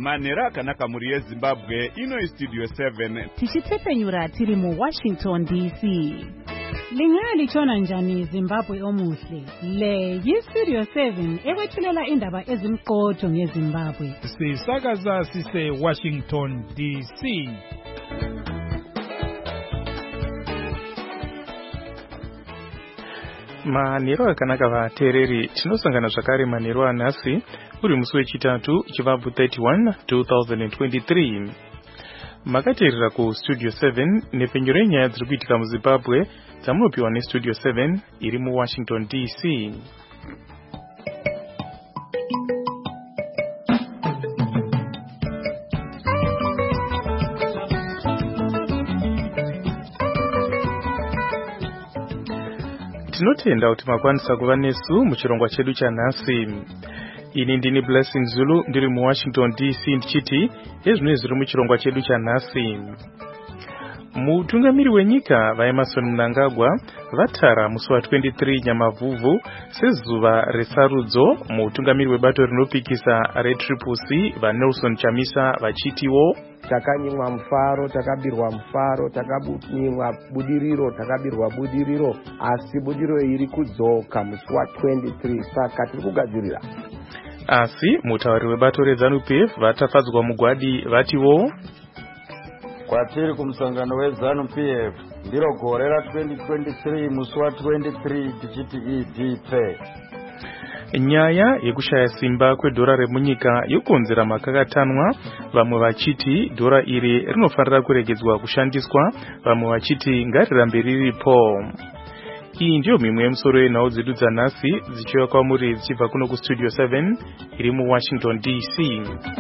manhero akanaka muri yeZimbabwe ino Studio 7 tichitepfenyura tiri mu Washington DC. Lingaya lichona njani Zimbabwe omuhle? Le yiStudio 7 ekwethulela indaba ezimqotho ngeZimbabwe. Sisakaza sise Washington DC. Manhero akanaka vateereri, tinosangana zvakare manhero anhasi uri musi wechitatu chivabvu 31 2023. Makateerera kuStudio 7 nepenyu renyaya dziri kuitika muZimbabwe dzamunopiwa neStudio 7 iri muWashington DC. Tinotenda kuti makwanisa kuva nesu muchirongwa chedu chanhasi. Ini ndini Blessing Zulu ndiri muWashington DC ndichiti ezvino zviri muchirongwa chedu chanhasi. Mutungamiri wenyika vaEmmerson Mnangagwa vatara musi wa23 Nyamavhuvhu sezuva resarudzo. Mutungamiri webato rinopikisa reTCC vaNelson Chamisa vachitiwo takanyimwa mufaro, takabirwa mufaro, takanyimwa budiriro, takabirwa budiriro, asi budiriro iri kudzoka musi wa23, saka tiri kugadzirira. Asi mutauri webato reZANU-PF vatafadzwa mugwadi vatiwo kwatiri kumusangano weZANU-PF ndiro gore ra2023 musi wa23 tichiti idp. Nyaya yekushaya simba kwedhora remunyika yokonzera makakatanwa, vamwe vachiti dhora iri rinofanira kuregedzwa kushandiswa, vamwe vachiti ngarirambe riripo. Iyi ndiyo mimwe yemusoro yenhau dzedu dzanhasi dzichiuya kwamuri dzichibva kuno kuStudio 7 iri muWashington DC.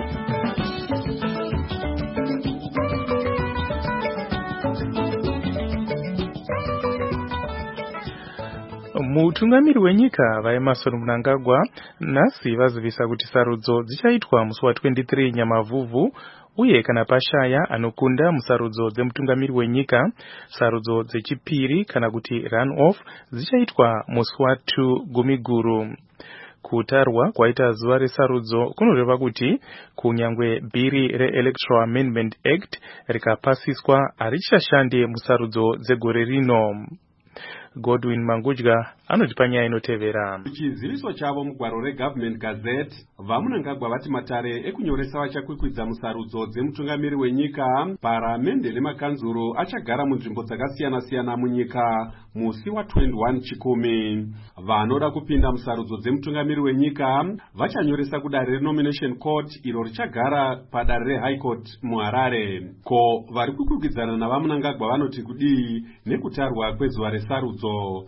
Mutungamiri wenyika vaEmmerson Mnangagwa nhasi vazivisa kuti sarudzo dzichaitwa musi wa23 Nyamavhuvhu, uye kana pashaya anokunda musarudzo dzemutungamiri wenyika, sarudzo dzechipiri kana kuti run-off dzichaitwa musi wa2 Gumiguru. Kutarwa kwaita zuva resarudzo kunoreva kuti kunyangwe bhiri reElectoral Amendment Act rikapasiswa harichashande musarudzo dzegore rino. Godwin Mangudya anotipa nyaya inotevera. Chiziviso chavo mugwaro reGovernment Gazette, vaMnangagwa vati matare ekunyoresa vachakwikwidza musarudzo dzemutungamiri wenyika, paramende nemakanzuro achagara munzvimbo dzakasiyana-siyana munyika musi wa21 Chikumi. Vanoda kupinda musarudzo dzemutungamiri wenyika vachanyoresa kudare reNomination Court iro richagara padare reHigh Court muHarare. Ko vari kukwikwidzana navaMnangagwa vanoti kudii nekutarwa kwezuva resarudzo?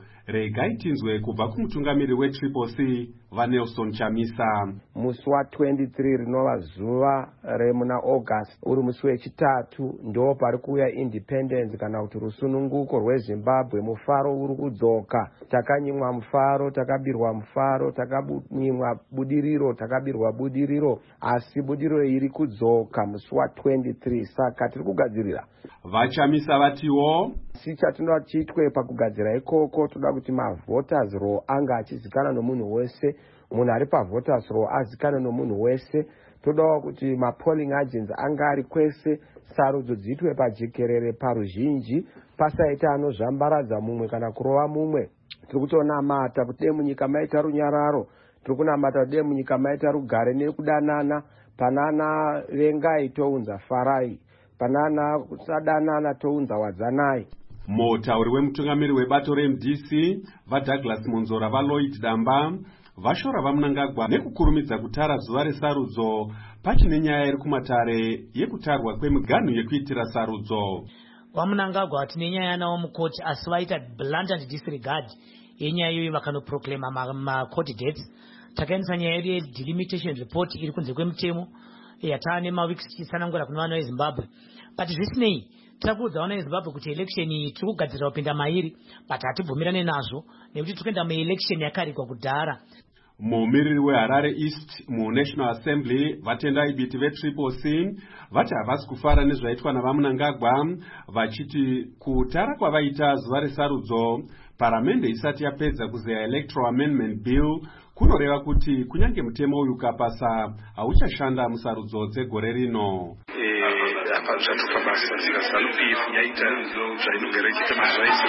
Regai tinzwe kubva kumutungamiri weTCC vaNelson Chamisa. Musi wa23 rinova zuva remuna August uri musi wechitatu, ndo pari kuuya independence kana kuti rusununguko rweZimbabwe. Mufaro uri kudzoka, takanyimwa mufaro, takabirwa mufaro, takanyimwa budiriro, takabirwa budiriro, asi budiriro iri kudzoka musi wa23, saka tiri kugadzirira. VaChamisa vatiwo si chatinoda chiitwe pakugadzira ikoko, toda kuti mavoters roll anga achizikana nomunhu wese, munhu ari pavoters roll azikana nomunhu wese. Todawo kuti mapolling agents anga ari kwese, sarudzo dziitwe pajekerere paruzhinji, pasaita anozvambaradza mumwe kana kurova mumwe. Tiri kutonamata kuti dei munyika maita runyararo, tiri kunamata kuti dei munyika maita rugare nekudanana, panana vengai tounza farai, panana kusadanana tounza wadzanai. Mutauri wemutungamiri webato reMDC vaDouglas Monzora vaLloyd Damba vashora vaMnangagwa nekukurumidza kutara zuva resarudzo pachine nyaya iri kumatare yekutarwa kwemiganhu yekuitira sarudzo. VaMnangagwa tine nyaya nawo mukoti, asi vaita blatant disregard yenyaya iyoyo vakanoproclaima macourt dates. Takaendesa nyaya yedu yedelimitation report iri kunze kwemutemo yatane mawiksi tichisanangura kuna vana veZimbabwe. But zvisinei, tirakuudza vana veZimbabwe kuti election iyi tiri kugadzirira kupinda mairi, but hatibvumirane nazvo nekuti tiri kuenda muelection yakarigwa kudhara. Mumiriri weHarare East muNational Assembly vatendai biti veTCC vati havasi kufara nezvaitwa navaMnangagwa, vachiti kutara kwavaita zuva resarudzo paramende isati yapedza kuzeya electoral amendment bill kunoreva kuti kunyange mutemo uyu ukapasa hauchashanda musarudzo dzegore rino. Apa zvatuka basa saka ZANU-PF yaita zvainogara ichiita mazuva ese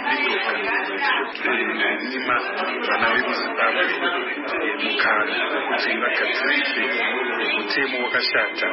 nima vana vemuZimbabwe mukana kuti vagadzirise mutemo wakashata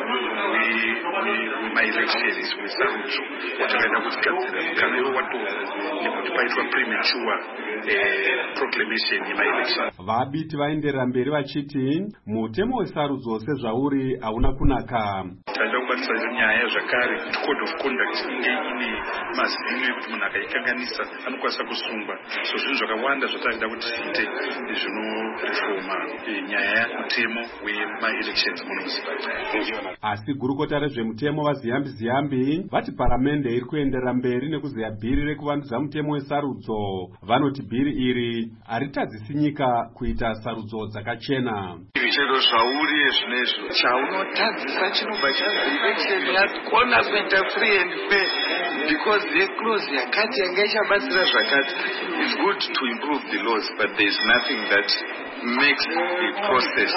wemaelections wesarudzo watakaenda kutigadzira mukana iwo watorwa nekuti paitwa premature proclamation yemaelection. Vabiti vaenderera mberi vachiti mutemo wesarudzo sezvauri hauna kunaka. Taida kubatisa nyaya zvakare code of conduct inge ine mazino ekuti munhu akaikanganisa anokwanisa kusungwa. So zvinhu zvakawanda zvataida kuti tiite zvinoreforma nyaya yemutemo wemaelections muno muZimbabwe. Asi gurukota rezvemutemo vaZiyambi vati paramende iri kuenderera mberi nekuzeya bhiri rekuvandudza mutemo wesarudzo. Vanoti bhiri iri haritadzisi nyika kuita sarudzo dzakachena. Chero zvauri zvinezvo chaunotadzisa chinobva chazi election yakona kuita free and fair because clause yakati yanga ichabatsira zvakati. It's good to improve the laws but there is nothing that makes the process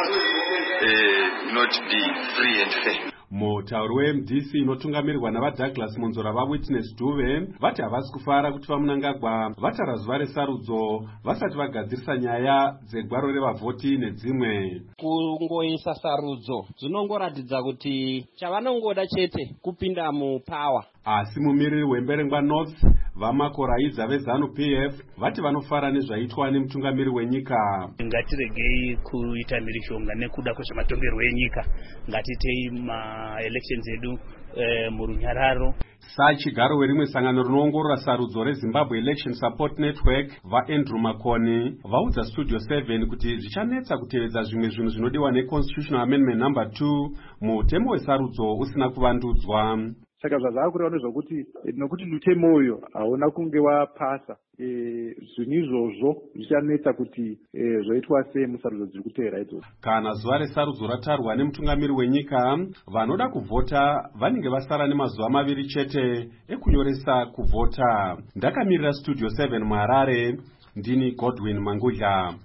not be free and fair. Mutauri weMDC inotungamirirwa navaDouglas Monzora vaWitness Duve vati havasi kufara kuti vaMunangagwa vatara zuva resarudzo vasati vagadzirisa nyaya dzegwaro revavhoti nedzimwe. Kungoisa sarudzo dzinongoratidza kuti chavanongoda chete kupinda mupawa. Asi mumiriri wemberengwa North vamakoraidza veZANU-PF vati vanofara nezvaitwa nemutungamiri wenyika. Ngatiregei kuita mhirizhonga nekuda kwezvematongerwo enyika. Ngatitei elections edu murunyararo. Sachigaro werimwe sangano rinoongorora sarudzo reZimbabwe Election Support Network vaAndrew Makoni vaudza Studio 7 kuti zvichanetsa kutevedza zvimwe zvinhu zvinodiwa neConstitutional Amendment number 2 mutemo wesarudzo usina kuvandudzwa. Saka zvazvakureva nezvokuti nokuti mutemo uyo hauna kunge wapasa zvinhu izvozvo zvichanetsa kuti zvoitwa sei musarudzo dziri kuteera idzodzo. Kana zuva resarudzo ratarwa nemutungamiri wenyika vanoda kuvhota vanenge vasara nemazuva maviri chete ekunyoresa kuvhota. Ndakamirira Studio 7 muHarare, ndini Godwin Mangudla.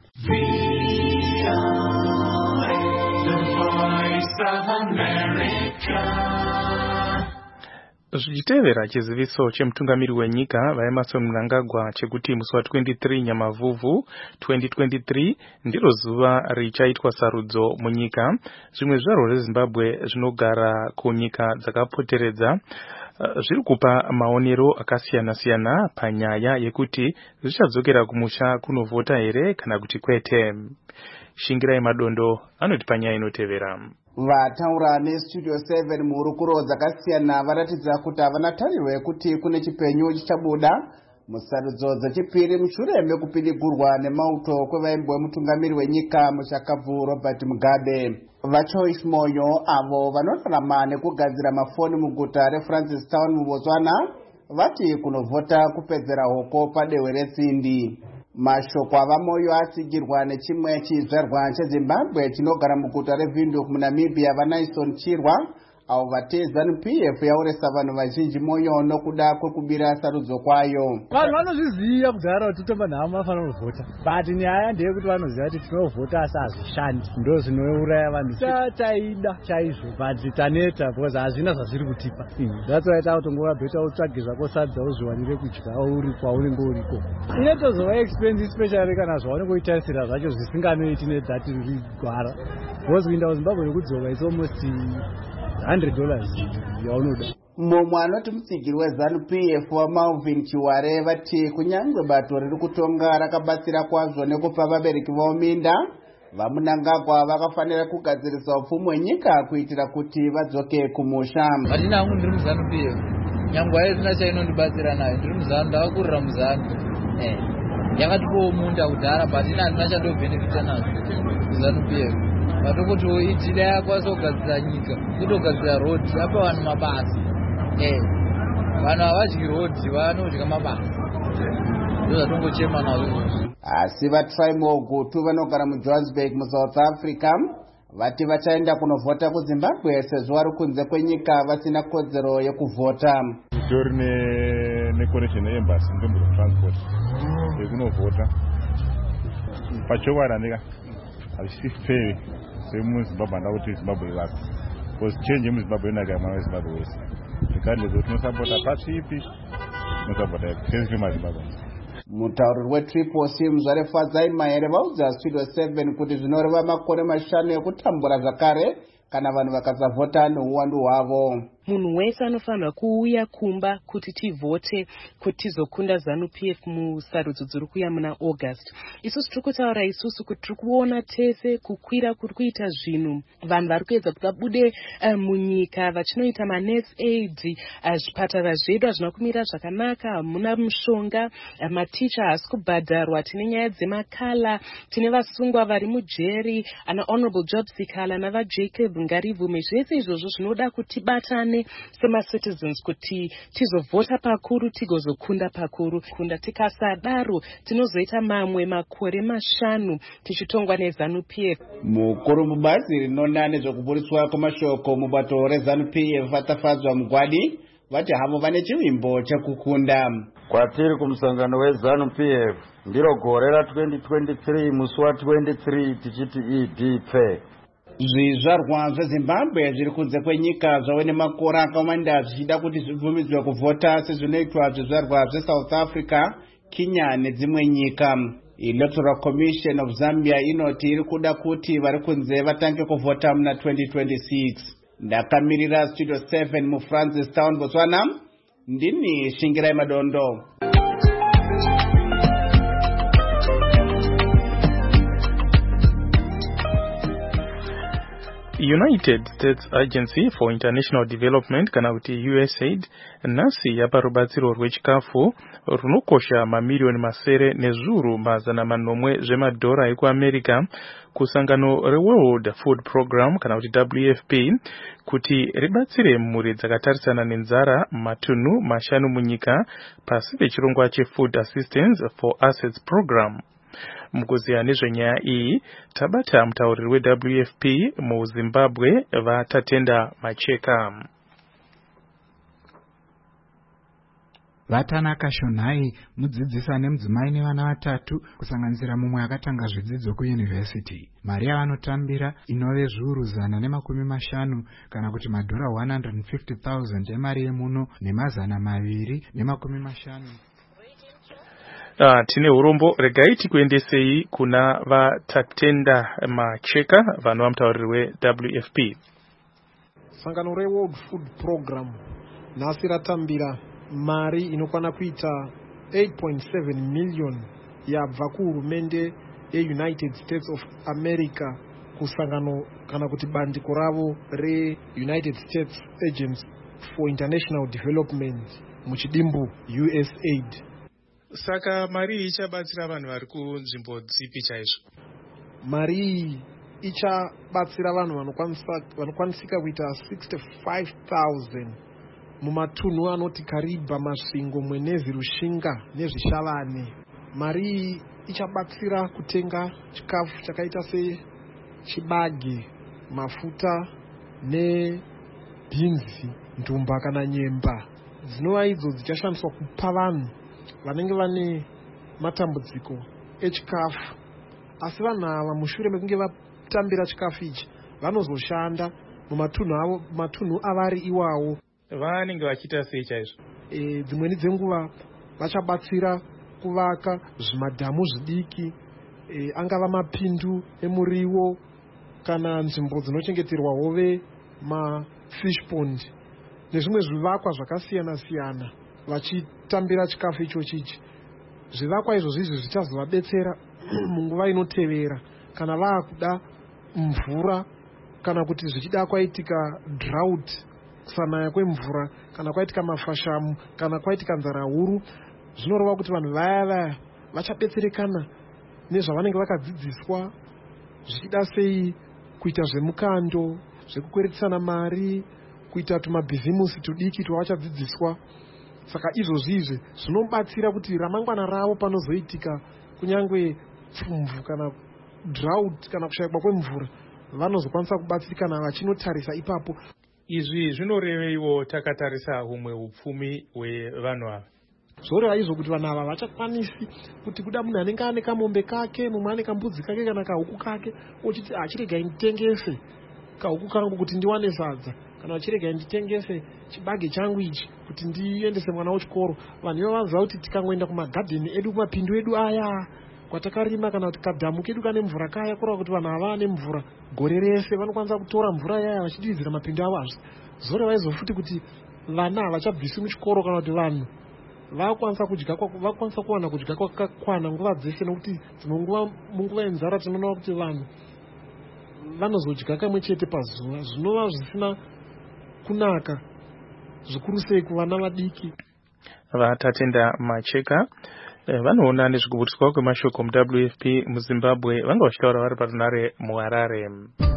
Zvichitevera chiziviso chemutungamiri wenyika vaEmmerson Mnangagwa chekuti musi wa23 Nyamavhuvhu 2023 ndiro zuva richaitwa sarudzo munyika. Zvimwe zvaro zveZimbabwe zvinogara kunyika dzakapoteredza zviri kupa maonero akasiyana-siyana panyaya yekuti zvichadzokera kumusha kunovhota here kana kuti kwete. Shingirai Madondo anoti panyaya inotevera. Vataura neStudio 7 muhurukuro dzakasiyana varatidza kuti havana tariro yekuti kune chipenyu chichabuda musarudzo dzechipiri mushure mekupidigurwa nemauto kwevaimbwa mutungamiri wenyika mushakabvu Robert Mugabe. VaChoice Moyo avo vanorarama nekugadzira mafoni muguta reFrancistown muBotswana vati kunovhota kupedzera hoko padehwe reSindi. Mashoko avaMoyo atsigirwa nechimwe chizvarwa cheZimbabwe chinogara muguta reVindhoek muNamibia vaNaison Chirwa avo vatei ZANU-PF yauresa vanhu vazhinji moyo nokuda kwekubira sarudzo kwayo. Vanhu vanozviziva kugara kuti tomba nhamo vafanira kuvhota, but nyaya ndeyekuti vanoziva kuti tinovhota asi hazvishandi, ndo zvinouraya vanhu. Taida chaizvo but taneta because hazvina zvazviri kutipa. That's why takutongoa beta utsvage zvako sadza uzviwanire kudya uri kwaunenge uriko. Inotozova expensive especially kana zvaunenge uitarisira zvacho zvisinganoiti nedzati riri gwara. Because kuinda kuZimbabwe nekudzova is almost $100 yaunoda. Mumwe anoti mutsigiri weZANU-PF waMalvin Chiware vati kunyange bato riri kutonga rakabatsira kwazvo nekupa vabereki vavo minda, vaMunangagwa vakafanira kugadzirisa upfumi hwenyika kuitira kuti vadzoke kumusha. Handina hangu ndiri muZANU-PF, nyangwe haisina chainondibatsira nayo, ndiri muZANU, ndakakurira muZANU. Yakatipowo munda kudhara but ina handina chandobhenefita nazvo ZANU-PF. Vatokuti itile yakwanisa kugadzira nyika, kutogadzira road, apa vanhu mabasa. Vanhu havadyi road, vanodya mabasa. Ndo zvatongochema nazvo. Asi vaTrimo Gutu vanogara muJohannesburg muSouth Africa vati vachaenda kunovhota kuZimbabwe sezvo vari kunze kwenyika vasina kodzero yekuvhota. Titori neconnection yeembassy nzvimbo dzetransport yekunovhota pachokwadi handika hazvisiferi semuzimbabwe handa kuti zimbabwe ivake because change yemuzimbabwe inaka mwana wezimbabwe wese regardless kuti unosapota pati ipi unosapota sensitive mazimbabwe. Mutauriri weTriple C Muzvarefadzai Maere vaudza Studio 7 kuti zvinoreva makore 5 ekutambura zvakare kana vanhu vakasavhota nouwandu hwavo. Munhu wese anofanira kuuya kumba kuti tivhote kuti tizokunda ZANU-PF musarudzo dziri kuuya muna August. Isusu tiri kutaura isusu kuti tiri kuona tese kukwira kuri kuita zvinhu. Vanhu vari kuedza kuti vabude munyika vachinoita manurse aid, zvipatara zvedu hazvina kumira zvakanaka, hamuna mushonga, maticha haasi kubhadharwa, tine nyaya dzemakala, tine vasungwa vari mujeri, ana Honorable Job Sikala nava Jacob Ngarivume. Zvese izvozvo zvinoda kuti batane sema-citizens kuti tizovhota pakuru tigozokunda pakuru. Kunda tikasadaro tinozoita mamwe makore 5 tichitongwa neZANU-PF. Mukuru mubazi rinona nezvekuburiswa kwemashoko mubato reZANU-PF vatafadzwa Mugwadi vati havo vane chivimbo chekukunda. Kwatiri kumusangano weZANU-PF ndiro gore ra2023 musi wa23 tichiti idipfe. Zvizvarwa zveZimbabwe zviri kunze kwenyika zvave nemakore akawanda zvichida kuti zvibvumidzwe kuvhota sezvinoitwa zvizvarwa zveSouth Africa, Kenya nedzimwe nyika. Electoral Commission of Zambia inoti iri kuda kuti vari kunze vatange kuvhota muna 2026. Ndakamirira Studio 7 muFrancistown, Botswana. Ndini Shingirai Madondo. United States Agency for International Development kana kuti USAID nasi yapa rubatsiro rwechikafu runokosha mamiliyoni masere nezviuru mazana manomwe zvemadhora ekuAmerica kusangano reWorld Food Program kana kuti WFP kuti ribatsire mhuri dzakatarisana nenzara matunhu 5 munyika pasi pechirongwa cheFood Assistance for Assets Program. Mukuziya nezvenyaya iyi tabata mutauriri weWFP muZimbabwe vatatenda Macheka. Vatanaka Shonai mudzidzisi ane mudzimai nevana 3 kusanganisira mumwe akatanga zvidzidzo kuyunivhesiti. Mari yavanotambira inove zviuru 150 kana kuti madhora 150,000 emari yemuno nemazana 250. Tine urombo regai kuendesei kuna vatatenda Macheka vanova mutauriri weWFP. Sangano reWorld Food Program nhasi ratambira mari inokwana kuita 8.7 million yabva kuhurumende yeUnited States of America kusangano kana kuti bandiko ravo reUnited States Agency for International Development muchidimbu USAID. Saka mari ichabatsira vanhu vari kunzvimbo dzipi chaizvo? Mari ichabatsira vanhu vanokwanisika kuita 65,000 mumatunhu anoti Kariba, Masvingo, Mwenezi, Rushinga nezvishavane. Mari ichabatsira kutenga chikafu chakaita sechibage, mafuta nebhinzi, ndumba kana nyemba. Dzinova idzo dzichashandiswa kupa vanhu vanenge vane matambudziko echikafu. Asi vanhu ava mushure mekunge vatambira chikafu ichi vanozoshanda mumatunhu avari iwawo. Vanenge vachiita sei chaizvo? Dzimweni dzenguva vachabatsira kuvaka zvimadhamu zvidiki, angava mapindu emuriwo kana nzvimbo dzinochengeterwa hove, mafish pond nezvimwe zvivakwa zvakasiyana siyana vachitambira chikafu ichochichi. Zvivakwa izvozvi zvichazovabetsera munguva inotevera kana vaakuda mvura kana kuti zvichida kwaitika drought, kusanaya kwemvura, kana kwaitika mafashamu, kana kwaitika nzara huru. Zvinoreva kuti vanhu vaya vachabetserekana nezvavanenge vakadzidziswa, zvichida sei kuita zvemukando, zvekukweretsana mari, kuita tumabhizimusi tudiki twavachadzidziswa. Saka izvozvi zvinobatsira kuti ramangwana ravo panozoitika kunyangwe pfumvu kana drought kana kushayikwa kwemvura vanozokwanisa kubatsirikana vachinotarisa ipapo. Izvi zvinoreveiwo takatarisa humwe upfumi hwevanhu ava? zvoreva izvo kuti vanhu ava vachakwanisi kuti kuda munhu anenge ane kamombe kake, mumwe ane kambudzi kake kana kahuku kake, ochiti achiregai nditengese kahuku kangu kuti ndiwane sadza, kana achiregai nditengese chibage changu ichi kuti ndiendese mwana wechikoro. Vanhu ivo vaziva kuti tikangoenda kumagadheni edu, kumapindu edu aya kwatakarima, kana kuti kadhamu kedu kane mvura kaya, kureva kuti vanhu ava ane mvura gore rese, vanokwanisa kutora mvura yaya vachidiridzira mapindu avo. Azvi zoreva izvo futi kuti vana havachabvisi muchikoro, kana kuti vanhu vakwanisa kuwana kudya kwakakwana nguva dzese, nekuti munguva yenzara tinoona kuti vanhu vanozodya kamwe chete pazuva, zvinova zvisina kunaka zvikuru sei kuvana vadiki. Vatatenda Macheka vanoona nezvekubutiswa kwemashoko muWFP muZimbabwe vanga vachitaura vari parunare muHarare.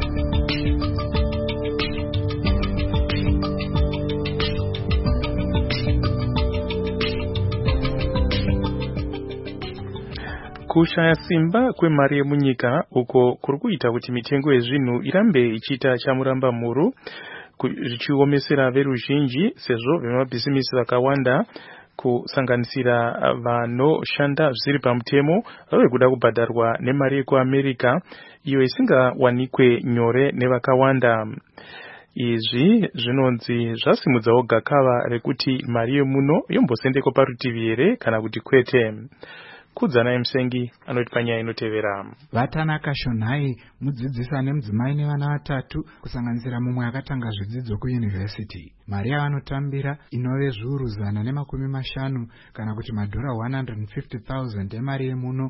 Kushaya simba kwemari yemunyika uko kuri kuita kuti mitengo yezvinhu irambe ichiita chamuramba muru, zvichiomesera veruzhinji sezvo vemabhisimisi vakawanda kusanganisira vanoshanda zvisiri pamutemo vave kuda kubhadharwa nemari yekuAmerica iyo isingawanikwe nyore nevakawanda. Izvi zvinonzi zvasimudzawo gakava rekuti mari yemuno yombosendekwa parutivi here kana kuti kwete. Kudzana Msengi anoti panyaya inotevera. Vatanaka Shonhai mudzidzisi ane mudzimai nevana vatatu kusanganisira mumwe akatanga zvidzidzo kuyunivhesiti. Mari yavanotambira inove zviuru 150 kana kuti madhora 150,000 emari yemuno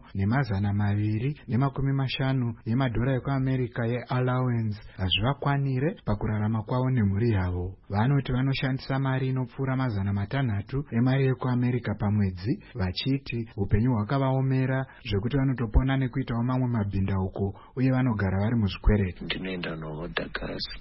ne250 yemadhora ekuAmerica yeallowance hazvivakwanire pakurarama kwavo nemhuri yavo. Vanoti vanoshandisa mari inopfuura 600 emari yekuAmerica pamwedzi, vachiti upenyu hwakavaomera zvekuti vanotopona nekuitawo mamwe mabhindauko uye vanogara vari muzvikwereti. Ndinoenda nohodha gasi,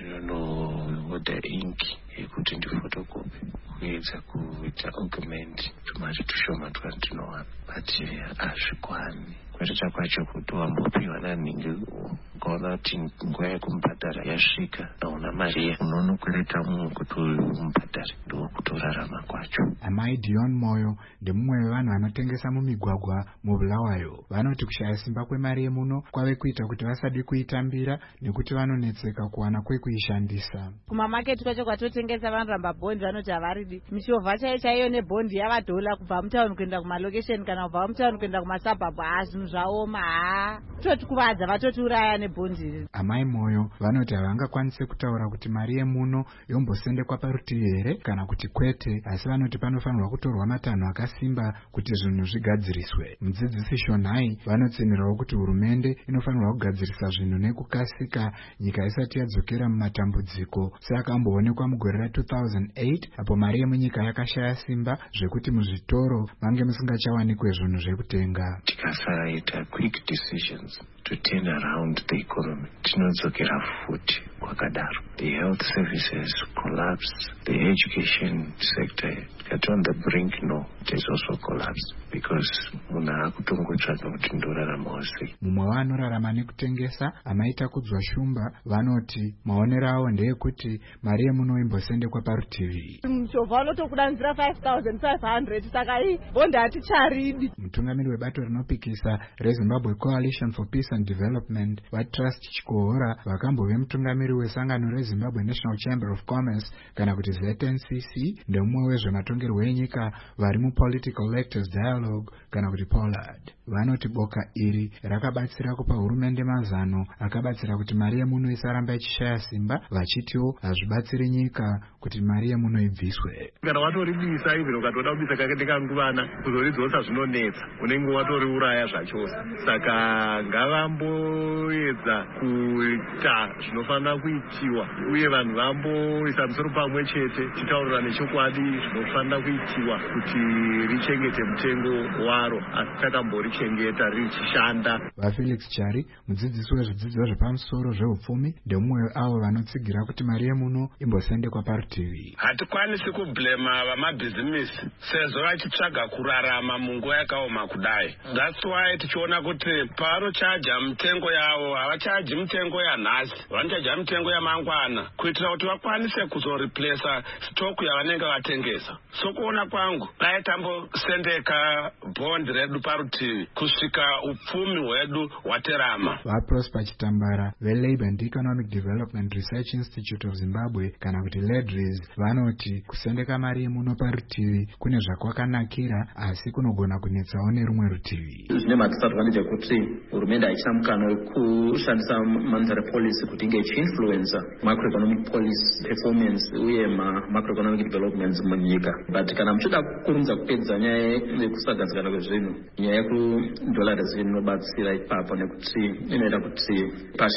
ndinohodha inki yekuti ndifotokopi kuedza kuita augment tumari tushoma twandinowana, but hazvikwani. Kwete kwacho kuti wambopiwa naningi ukaona kuti nguva yekumbhadhara yasvika nauna mari unonokwereta mumwe kuti umbhadhare ndokutorarama kwacho. Amai Dion Moyo ndemumwe wevanhu vanotengesa mumigwagwa muBulawayo. Vanoti kushaya simba kwemari yemuno kwave kuita kuti vasadi kuitambira nekuti vanonetseka kuwana kwekuishandisa. Kumamaketi kwacho kwatotengesa vanoramba bhondi vanoti havaridi. Michovha chaiyo nebhondi yavadola kubva mutauni kuenda kumalokesheni kana kubva mutauni kuenda kumasabhabhu zvinhu zvaoma totikuvadza vatotiuraya nebhondi. Amai Moyo vanoti havangakwanise kutaura kuti mari yemuno yombosendekwa parutivi here kana kuti kwete, asi vanoti panofanirwa kutorwa matanho akasimba kuti zvinhu zvigadziriswe. Mudzidzisi Shonhai vanotsinirawo kuti hurumende inofanirwa kugadzirisa zvinhu nekukasika nyika isati yadzokera mumatambudziko seakamboonekwa mugore ra2008 apo mari yemunyika yakashaya simba zvekuti muzvitoro mange musingachawanikwe zvinhu zvekutenga. Tikasaita quick decisions to turn around the economy, tinodzokera futi kwakadaro. The health services collapse, the education sector got on the brink, no, it is also collapsed because munhu akutongotsvaga kuti ndorarama wose. Mumwe vanorarama nekutengesa amaita kudzwa shumba vanoti maonero avo ndeyekuti mari yemuno imbosendekwa parutivi. Muchovha unotokudanzira 5,500 saka bondi haticharidi. Mutungamiri webato rinopikisa reZimbabwe Coalition for Peace and Development vaTrust Chikohora vakambove mutungamiri wesangano reZimbabwe National Chamber of Commerce kana kuti ZNCC ndemumwe wezvematongerwo enyika vari muPolitical Electors Dialogue kana kuti POLAD. Vanoti boka iri rakabatsira kupa hurumende mazano akabatsira kuti mari yemuno isaramba ichishaya simba, vachitiwo hazvibatsiri nyika kuti mari yemuno ibviswe. Kana watoribisa ivhiro ukatoda kubisa kake ndekanguvana kuzoridzosa zvinonetsa unenge watoriuraya zvachose. Saka ngavamboedza kuita zvinofanira kuitiwa uye vanhu vamboisa musoro pamwe chete tichaurira nechokwadi zvinofanira kuitiwa kuti richengete mutengo waro asi takamborichengeta richishanda. VaFelix Chari mudzidzisi wezvidzidzo zvepamusoro zveupfumi ndemumwe avo vanotsigira kuti mari yemuno imbosendekwa parutivi. Hatikwanisi kublema vamabhizimisi sezvo vachitsvaga kurarama munguva yakaoma kudai. That's why tichiona kuti pavanochaja mitengo yavo havachaji mitengo yanhasi, vanochaja mitengo mitengo yamangwana kuitira kuti vakwanise kuzoreplesa stock yavanenge vatengesa. Sokuona kwangu dai tambosendeka bhondi redu parutivi kusvika upfumi hwedu hwaterama. vaProsper Chitambara veLabour and Economic Development Research Institute of Zimbabwe kana kuti LEDRIS vanoti kusendeka mari yemuno parutivi kune zvakwakanakira asi kunogona kunetsawo nerumwe rutivi. Zvine madisadvantage ekuti hurumende haichina mukana wekushandisa monetary policy kuti inge ichiinfluenza macroeconomic policy performance uye macroeconomic developments munyika. But kana muchida kurunza kupedza nyaya yekusagadzikana kwezvinhu, nyaya yekudolarize inobatsira ipapo nekuti inoita kuti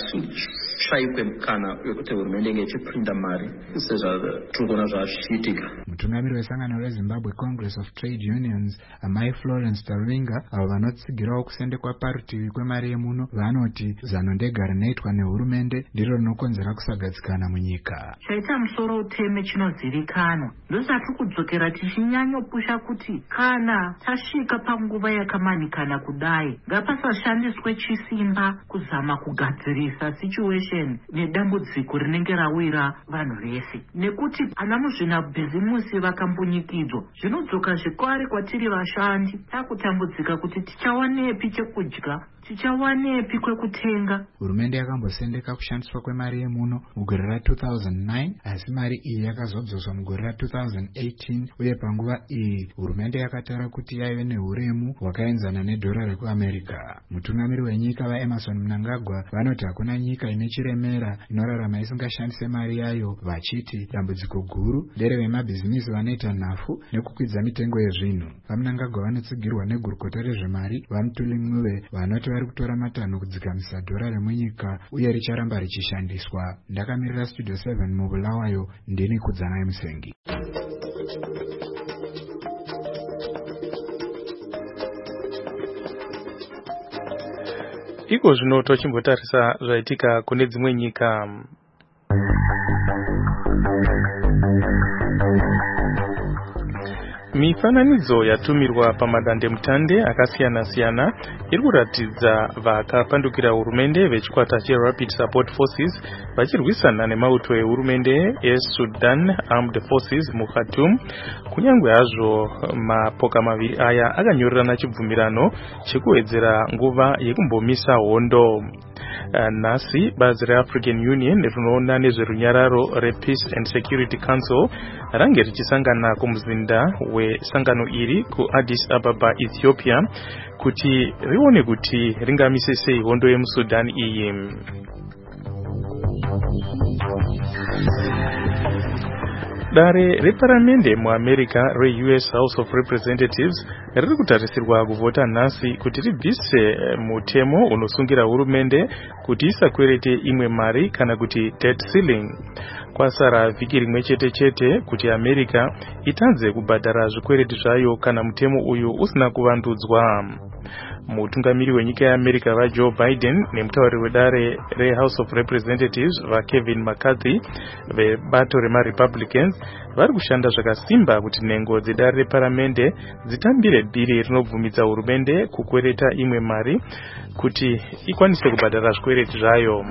pashayikwe mukana wekuti hurumende inge ichiprinda mari sezvatiri kuona zvazvichiitika. Mutungamiri wesangano reZimbabwe Congress of Trade Unions Amai Florence Tavinga avo vanotsigirawo kusendekwa parutivi kwemari yemuno vanoti zano ndega rinoitwa nehurumende ndiro rinokonzera kusagadzikana munyika. Chaita musoro uteme chinozivikanwa ndosati kudzokera tichinyanyopusha kuti kana tasvika panguva yakamanikana kudai ngapasashandiswe chisimba kuzama kugadzirisa situation nedambudziko rinenge rawira vanhu vese, nekuti ana muzvinabhizimusi vakambunyikidzwa zvinodzoka zvikwari kwatiri vashandi takutambudzika kuti tichawanepi chekudya, tichawanepi kwekutenga. Hurumende yakambosendeka kushandiswa kwemari yemuno mugore ra2009 asi mari iyi yakazodzoswa mugore ra2018 uye panguva iyi hurumende yakatara kuti yaive nehuremu hwakaenzana nedhora rekuAmerica. Mutungamiri wenyika vaEmerson Mnangagwa vanoti hakuna nyika ine chiremera inorarama isingashandise mari yayo, vachiti dambudziko guru nderevemabhizimisi vanoita nhafu nekukwidza mitengo yezvinhu. VaMnangagwa vanotsigirwa negurukota rezvemari vaMutuli Mwiwe vanoti vari kutora matanho kudzikamisa dhora remunyika uye richaramba richishandiswa. Ndakamirira Studio 7 muBulawayo, ndini Kudzanai Musengi. Iko zvino tochimbotarisa zvaitika kune dzimwe nyika. Mifananidzo yatumirwa pamadandemutande akasiyana-siyana iri kuratidza vakapandukira hurumende vechikwata cheRapid Support Forces vachirwisana nemauto ehurumende eSudan Armed Forces muKhartoum, kunyange hazvo mapoka maviri aya akanyorerana chibvumirano chekuwedzera nguva yekumbomisa hondo. Nhasi bazi reAfrican Union rinoona nezverunyararo rePeace and Security Council range richisangana kumuzinda wesangano iri kuAddis Ababa, Ethiopia, kuti rione kuti ringamise sei hondo yemuSudan iyi. Dare reparamende muAmerica reUS House of Representatives riri kutarisirwa kuvota nhasi kuti ribvise mutemo unosungira hurumende kuti isakwerete imwe mari kana kuti debt ceiling. Kwasara vhiki rimwe chete kuti America itanze kubhadhara zvikwereti zvayo kana mutemo uyu usina kuvandudzwa. Mutungamiri wenyika yeAmerica vaJoe Biden nemutauri wedare reHouse of Representatives vaKevin McCarthy vebato remaRepublicans vari kushanda zvakasimba kuti nhengo dzedare reparamende dzitambire bhiri rinobvumidza hurumende kukwereta imwe mari kuti ikwanise kubhadhara zvikwereti zvayo.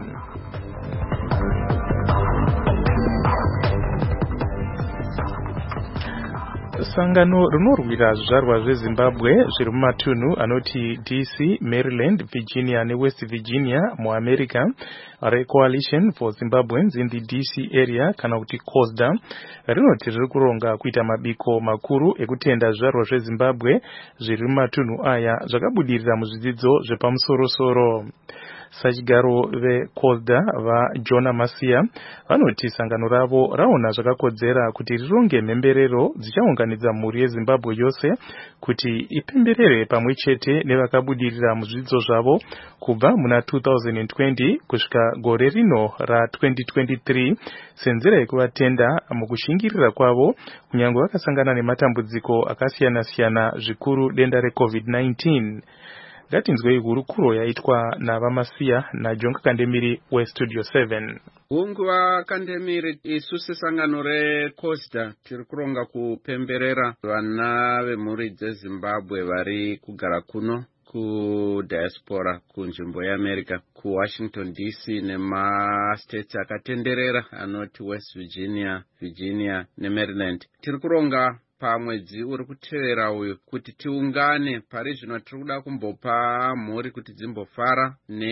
Sangano rinorwira zvizvarwa zveZimbabwe zviri mumatunhu anoti DC, Maryland, Virginia neWest Virginia muAmerica reCoalition for Zimbabweans in the DC area kana kuti COSDA rinoti riri kuronga kuita mabiko makuru ekutenda zvizvarwa zveZimbabwe zviri mumatunhu aya zvakabudirira muzvidzidzo zvepamusoro-soro. Sachigaro veCOSDA vaJona Masia vanoti sangano ravo raona zvakakodzera kuti rironge mhemberero dzichaunganidza mhuri yeZimbabwe yose kuti ipemberere pamwe chete nevakabudirira muzvidzidzo zvavo kubva muna 2020 kusvika gore rino ra2023 senzira yekuvatenda mukushingirira kwavo kunyange vakasangana nematambudziko akasiyana-siyana zvikuru denda reCovid-19. Ngatinzwei hurukuro yaitwa navamasiya naJonga Kandemiri weStudio 7. Hunguva Kandemiri, isu sesangano reCOSDA tiri kuronga kupemberera vana vemhuri dzeZimbabwe vari kugara kuno kudhiaspora kunzvimbo yeAmerica, kuWashington DC nemastates akatenderera anoti West Virginia, Virginia neMaryland. Tiri kuronga pamwedzi uri kutevera uyu kuti tiungane. Pari zvino tiri kuda kumbopa mhuri kuti dzimbofara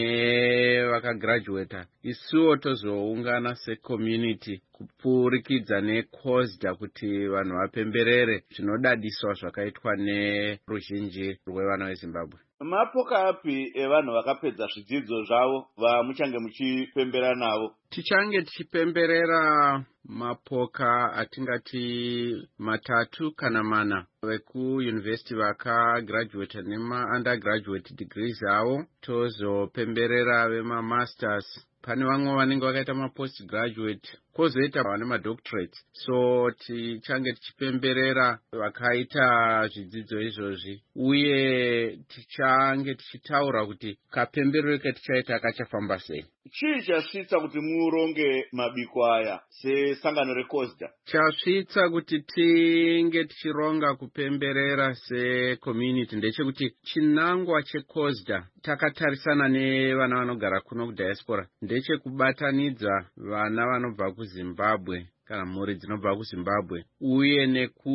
nevakagraduata. Isuwo tozoungana secommunity kupurikidza neCOSDA kuti vanhu vapemberere zvinodadiswa zvakaitwa neruzhinji rwevana veZimbabwe. Mapoka api evanhu vakapedza zvidzidzo zvavo vamuchange muchipembera navo? Tichange tichipemberera mapoka atingati 3 kana 4 vekuyunivhesiti vakagraduata nema-undergraduate degrees avo. Tozopemberera vemamasters. Pane vamwe vanenge vakaita mapostgraduate, kwozoita vane madoctorate. So tichange tichipemberera vakaita zvidzidzo izvozvi, uye tichange tichitaura kuti kapemberero katichaita kachafamba sei. Chii chasvitsa kuti muronge mabiko aya sesangano reCOSDA? Chasvitsa kuti tinge tichironga kupemberera secommunity ndechekuti chinangwa cheCOSDA takatarisana nevana vanogara kuno kudhiaspora ndechekubatanidza vana vanobva kuZimbabwe kana mhuri dzinobva kuZimbabwe, uye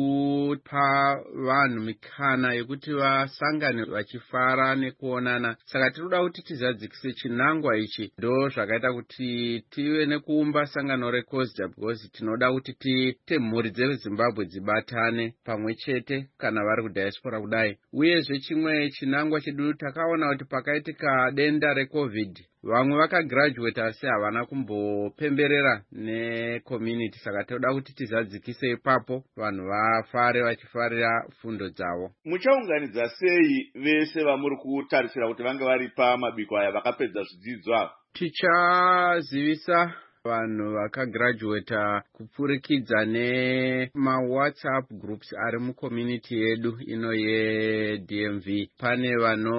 nekupa vanhu mikana yekuti vasangane vachifara nekuonana. Saka tiri kuda kuti tizadzikise chinangwa ichi. Ndo zvakaita kuti tive nekuumba sangano reCOSDA, because tinoda kuti tiite mhuri dzeZimbabwe dzibatane pamwe chete kana vari kudhiaspora kudai. Uyezve chimwe chinangwa chedu takaona kuti pakaitika denda reCovid, vamwe vakagraduate asi havana kumbopemberera necommunity. Saka toda kuti tizadzikise ipapo vanhu vafare vachifarira fundo dzavo. Muchaunganidza sei vese vamuri kutarisira kuti vange vari pamabiko aya vakapedza zvidzidzo ava? Tichazivisa vanhu vakagraduata kupfurikidza nemawhatsapp groups ari mucommunity yedu ino yeDMV. Pane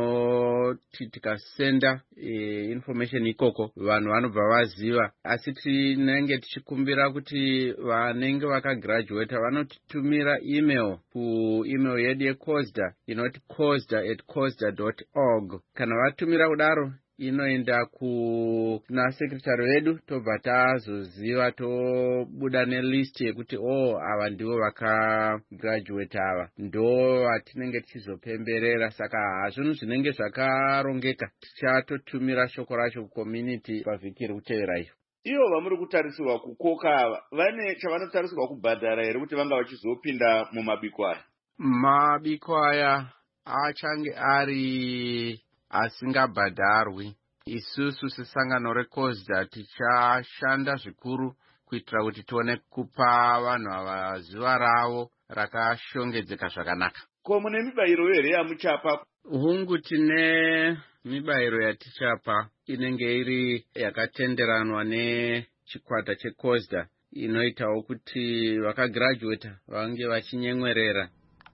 vanoti tikasenda information ikoko vanhu vanobva vaziva, asi tinenge tichikumbira kuti vanenge vakagraduata vanotitumira email kuemail yedu yeCOSDA inoti cosda@cosda.org. Kana vatumira kudaro inoenda kuna sekretari wedu, tobva tazoziva, tobuda nelist yekuti ava ndivo vakagraduate ava, ndo vatinenge tichizopemberera. Saka hazvinhu zvinenge zvakarongeka, tichatotumira shoko racho kucommunity pavhiki iri kutevera iyo. Ivo vamuri kutarisirwa kukoka ava vane chavanotarisirwa kubhadhara here kuti vanga vachizopinda mumabiko aya? Mabiko aya achange ari asingabhadharwi. Isusu sesangano reCOSDA tichashanda zvikuru kuitira kuti tione kupa vanhu ava zuva ravo rakashongedzeka zvakanaka. Ko mune mibayiro here yamuchapa? Hungu tine mibayiro yatichapa inenge iri yakatenderanwa nechikwata cheCOSDA inoitawo kuti vakagraduata vange vachinyemwerera.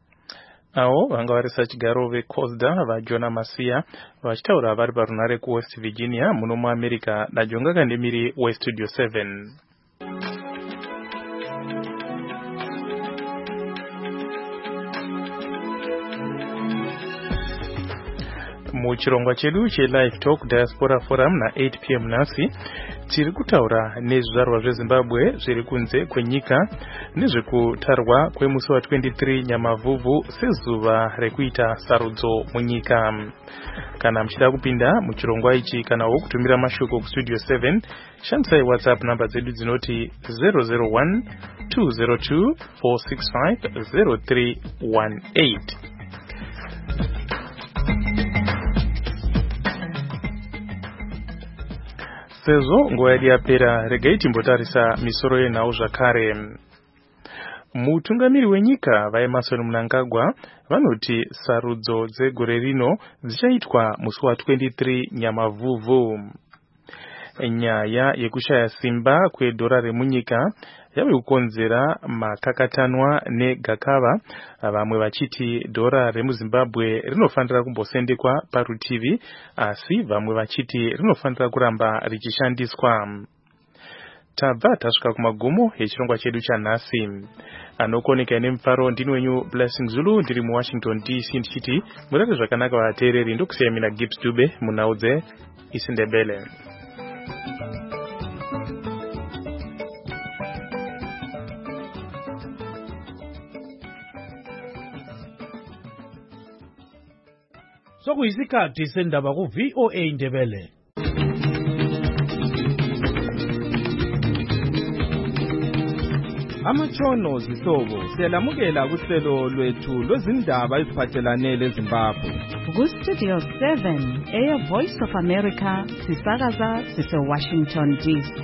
Avo vanga vari sachigaro veCOSDA vaJona Masiya vachitaura vari parunare kuWest Virginia muno muAmerica naJonga Kandemiri weStudio 7. Muchirongwa chedu cheLive Talk Diaspora Forum na 8 p.m. nasi tiri kutaura nezvizvarwa zveZimbabwe zviri kunze kwenyika nezvekutarwa kwemusi wa23 Nyamavhuvhu sezuva rekuita sarudzo munyika. Kana muchida kupinda muchirongwa ichi kana wokutumira mashoko kuStudio 7, shandisai WhatsApp namba dzedu dzinoti 001 202 465 0318. Sezvo nguva yedu yapera, regai timbotarisa misoro yenhau zvakare. Mutungamiri wenyika vaEmmerson Mnangagwa vanoti sarudzo dzegore rino dzichaitwa musi wa23 Nyamavhuvhu. Nyaya yekushaya simba kwedhora remunyika yave kukonzera makakatanwa negakava, vamwe vachiti dhora remuZimbabwe rinofanira kumbosendekwa parutivi, asi vamwe vachiti rinofanira kuramba richishandiswa. tabva tasvika kumagumo echirongwa chedu chanhasi. Anokoneka nemufaro ndini wenyu Blessing Zulu, ndiri muWashington DC ndichiti murare zvakanaka vateereri, ndokusiyai mina Gibbs Dube munhau dzeIsindebele. Sokuyisikhathi sendaba ku-VOA Indebele. Amatshono zihlobo siyalamukela kuhlelo lwethu lwezindaba eziphathelane leZimbabwe. Ku-Studio 7 Air Voice of America sisakaza sise-Washington DC.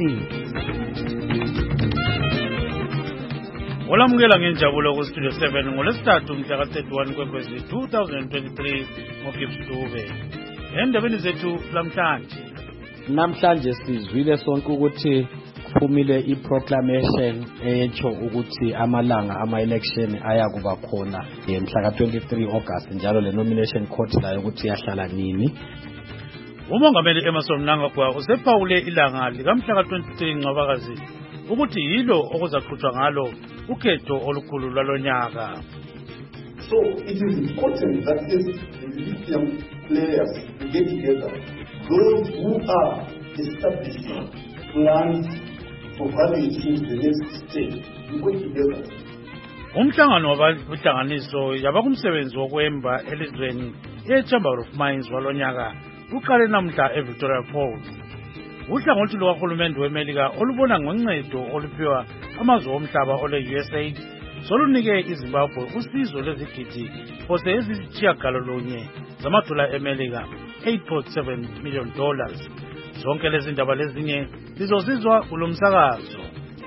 Olamukela ngenjabulo ku-Studio 7 ngolwesithathu mhla ka-31 Nkwenkwezi 2023 ngoGibbs Dube. Endabeni zethu namhlanje sizwile sonke ukuthi kuphumile iproclamation etsho ukuthi amalanga ama-election ayakuba khona mhla ka-23 August, njalo le nomination court layo ukuthi yahlala nini. Umongameli Emmerson Mnangagwa usephawule ilanga likamhla ka-23 Ncwabakazi ukuthi yilo okuzaqhutshwa ngalo ukhetho olukhulu lwalonyaka. So it is important that the lithium players get together, those who are establishing plans for valuing the next stage, we work together. Umhlangano wabahlanganiso yabakumsebenzi wokwemba elizweni eChamber of Mines walonyaka uqale namhla eVictoria Falls. Uhlangothi lukahulumende weMelika olubona ngoncedo oluphiwa amazwe omhlaba ole-USAID solunike iZimbabwe usizo lwezigidi phose eziyisitshiyagalolunye zamadola eMelika, $8.7 million. Zonke lezi ndaba lezinye lizozizwa kulo msakazo.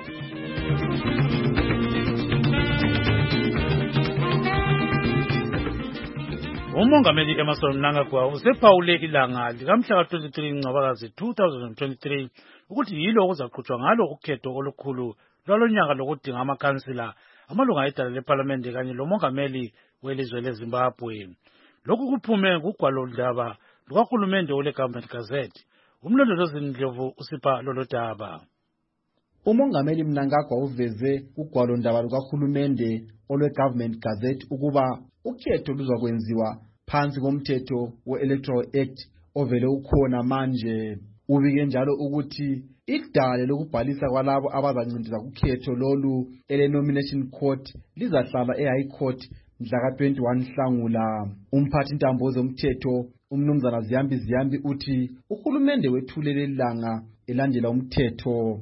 Umongameli Emmerson Mnangagwa usephawule ilanga likamhla ka-23 Ncwabakazi 2023 ukuthi yilo okuzaqhutshwa ngalo ukhetho olukhulu lwalonyaka lokudinga amakhansila, amalunga edala leParlamente kanye lomongameli welizwe leZimbabwe. Lokhu kuphume kugwalo ndaba lukahulumende ole-Government Gazette. Umlondolozi Ndlovu usipha lolo daba. Umongameli Mnangagwa uveze ugwalo ndaba lukahulumende olwe-Government Gazette ukuba ukhetho luzakwenziwa phansi komthetho we-Electoral Act ovele ukhona manje. Ubike njalo ukuthi idale lokubhalisa kwalabo abazancindezela kukhetho lolu ele-nomination court lizahlala e-High Court mhla ka-21 Nhlangula. Umphathi ntambo zomthetho umnumzana Ziyambi uthi uhulumende wethule lelanga elandela umthetho.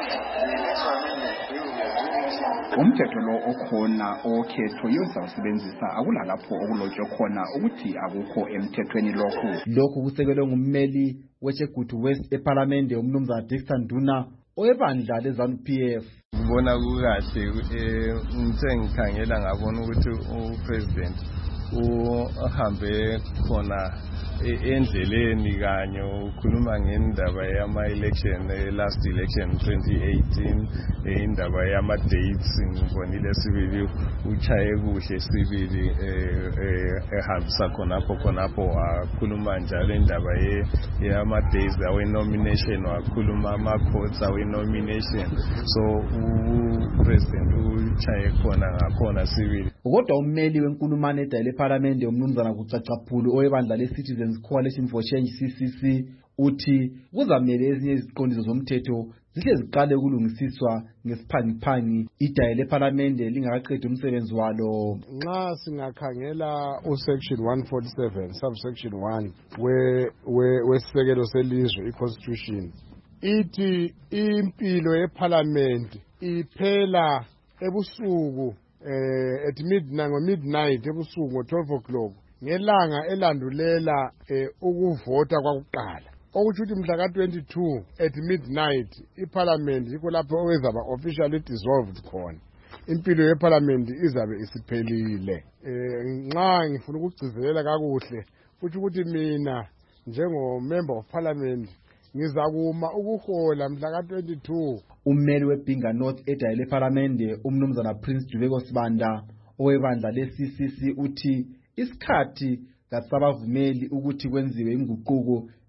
Umthetho lo okhona okhetho yozawusebenzisa akulalapho okulotshwe khona ukuthi akukho emthethweni lokhu kusekelwe ngummeli weChegutu West eParlamente umnumzana Dexter Nduna oyebandla leZANU-PF. Ngibona kukahle ngithe ngikhangela ngabona ukuthi upresident uhambe khona endleleni kanye ukhuluma ngendaba yama-election, last election 2018, indaba yama-dates. Ngibonile sibili uchaye kuhle sibili ehambisa khonapho wakhuluma njalo indaba yama-dates awe-nomination, wakhuluma ama-courts awe-nomination. So upresident uchaye khona ngakhona sibili. Kodwa ummeli wenkulumane edale eParlamente umnumzana Kucacaphulu oyebandla le-Citizens Coalition for Change CCC uthi kuzamele ezinye iziqondiso zomthetho zihle ziqale ukulungisiswa ngesiphangiphangi idale leParlamente lingakaqedi umsebenzi walo. Nxa singakhangela usection 147 subsection 1 wesisekelo selizwe iconstitution ithi impilo yeParlamente iphela ebusuku at midnight ebusuku ngo-12 o'clock ngelanga elandulela ukuvota kwakuqala, okuthi ukuthi mhla ka-22 at midnight iParliament yikho lapho ezaba officially dissolved khona. Impilo yeParliament izabe isiphelile. Nxa ngifuna ukugcizelela kakuhle futhi ukuthi mina njengo-member of Parliament ngizakuma ukuhola mhla ka-22. Ummeli weBinga North edale leParlamente umnumzana Prince Dubeko Sibanda owebandla le-CCC uthi isikhathi kasabavumeli ukuthi kwenziwe inguquko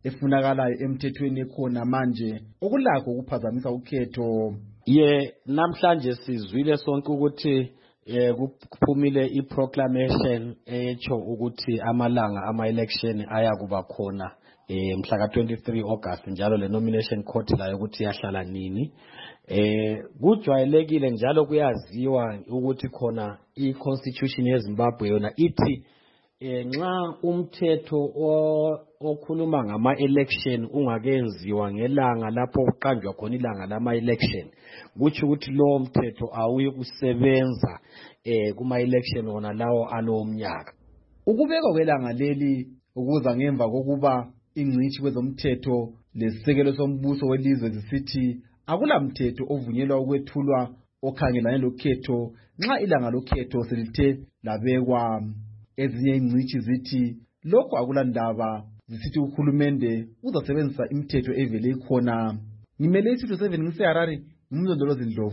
efunakalayo emthethweni ekhona manje okulakho ukuphazamisa ukhetho. Namhlanje sizwile sonke ukuthi kuphumile iproclamation echo ukuthi amalanga ama-election ayakuba khona mhla ka-23 August njalo le nomination court layo ukuthi yahlala nini. Kujwayelekile njalo kuyaziwa ukuthi khona i-constitution yeZimbabwe yona ithi nxa umthetho okhuluma ngama-election ungakenziwa ngelanga lapho kuqanjwa khona ilanga lama-election, kutsho ukuthi lowo mthetho awuyi kusebenza kuma-election wona lawo alowo mnyaka. Ukubekwa kwelanga leli ukuza ngemva kokuba ingcitshi kwezomthetho lesisekelo sombuso welizwe zisithi akula mthetho ovunyelwa ukwethulwa okhangelane lokhetho nxa ilanga lokhetho selithe labekwa. Ezinye ingcitshi zithi lokho akula ndaba, zisithi uhulumende uzasebenzisa imithetho evele ikhona. Ngimele isitho 7 ngiseHarare, ngumlondolozi Ndlovu.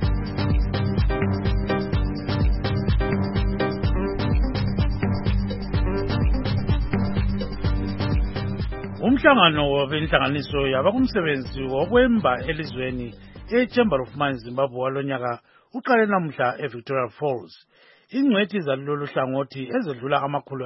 Umhlangano wabenhlanganiso yabakumsebenzi wokwemba elizweni eChamber of Mines Zimbabwe walonyaka uqale namhla eVictoria Falls. Ingcwethi zalolu hlangothi ezedlula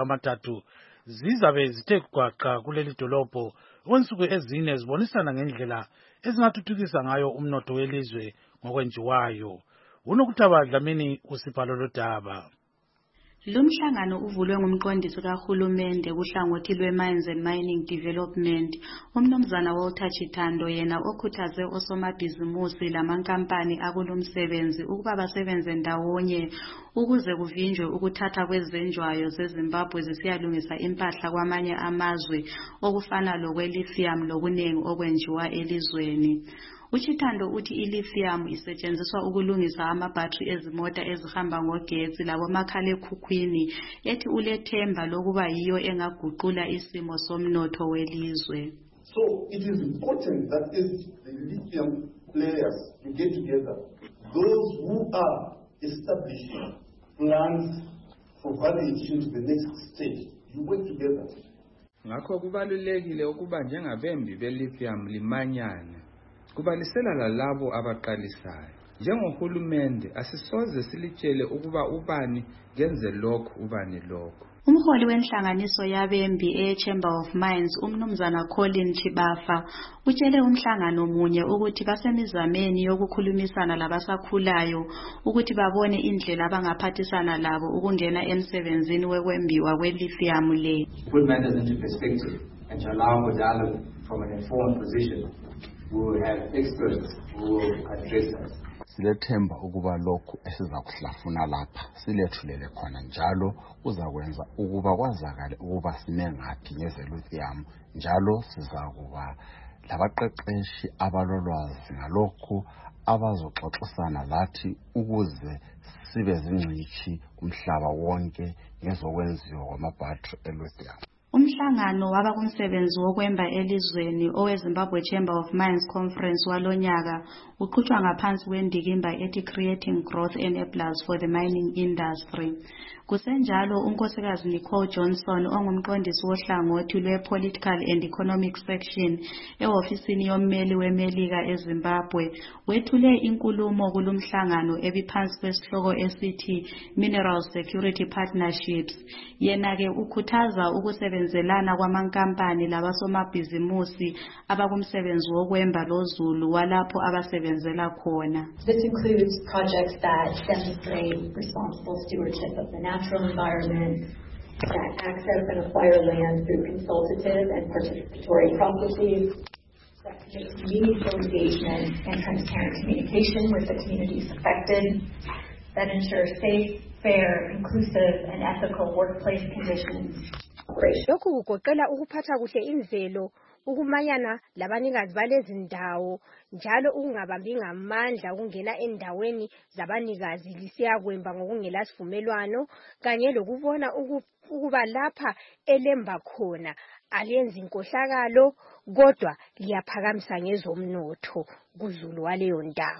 300 zizabe zithe gwaqa kuleli dolobho okwensuku ezine zibonisana ngendlela ezingathuthukisa ngayo umnotho welizwe ngokwenjiwayo. Unokuthaba Dlamini usipha lolu daba. Lumhlangano uvulwe ngumqondisi kahulumende kuhlangothi lwe-Mines and Mining Development, umnumzana Walter Chitando, yena okhuthaze osomabhizimusi lamankampani akulomsebenzi ukuba basebenze ndawonye ukuze kuvinjwe ukuthatha kwezenjwayo zeZimbabwe zisiyalungisa impahla kwamanye amazwe okufana lokwe-lithium lokunengi okwenjiwa elizweni. Uchitando uthi ilithium isetshenziswa ukulungisa amabhatri ezimota ezihamba ngogetsi labomakhalekhukhwini, ethi ulethemba lokuba yiyo engaguqula isimo somnotho welizwe. So it is important that as the lithium players to get together, those who are establishing plans for validation to the next stage, you work together. Ngakho kubalulekile ukuba njengabembi belithium limanyana. Kubalisela lalabo abaqalisayo. Njengohulumende asisoze silitshele ukuba ubani genze lokho ubani lokho. Umholi wenhlanganiso yabembi eChamber of Mines umnumzana Colin Chibafa utshele umhlangano munye ukuthi basemizameni yokukhulumisana labasakhulayo ukuthi babone indlela abangaphathisana labo ukungena emsebenzini wekwembiwa kwelithium le. Put matters into perspective and to allow for dialogue from an informed position. We will have experts who will address us. Silethemba ukuba lokhu esizakuhlafuna lapha silethulele khona njalo uzakwenza ukuba kwazakale ukuba sinengaphi ngezelithium, njalo sizakuba labaqeqeshi abalolwazi ngalokhu abazoxoxisana lathi ukuze sibe zingcitshi kumhlaba wonke ngezokwenziwa kwamabhatri elithium. Umhlangano wabakumsebenzi wokwemba elizweni oweZimbabwe Chamber of Mines Conference walonyaka uqhutshwa ngaphansi kwendikimba ethi Creating Growth Enablers for the Mining Industry. Kusenjalo unkosikazi Nicole Johnson ongumqondisi wohlangothi lwe-Political and Economic Section ehofisini yommeli weMelika eZimbabwe wethule inkulumo kulumhlangano ebiphansi kwesihloko esithi Mineral Security Partnerships. Yena-ke ukhuthaza ukusebenzelana kwamankampani labasomabhizimusi abakumsebenzi wokwemba lozulu walapho abasebenzela khona. This includes projects that demonstrate responsible stewardship of the natural environment, that access and acquire land through consultative and participatory processes, that make meaningful engagement and transparent communication with the communities affected, that ensure safe, fair, inclusive, and ethical workplace conditions. Lokhu kugoqela ukuphatha kuhle imvelo, ukumanyana labanikazi balezindawo, njalo ukungabambi ngamandla ukungena endaweni zabanikazi lisiyakwemba ngokungela sivumelwano, kanye lokubona ukuba lapha elemba khona aliyenzi inkohlakalo kodwa liyaphakamisa ngezomnotho kuzulu waleyo ndawo.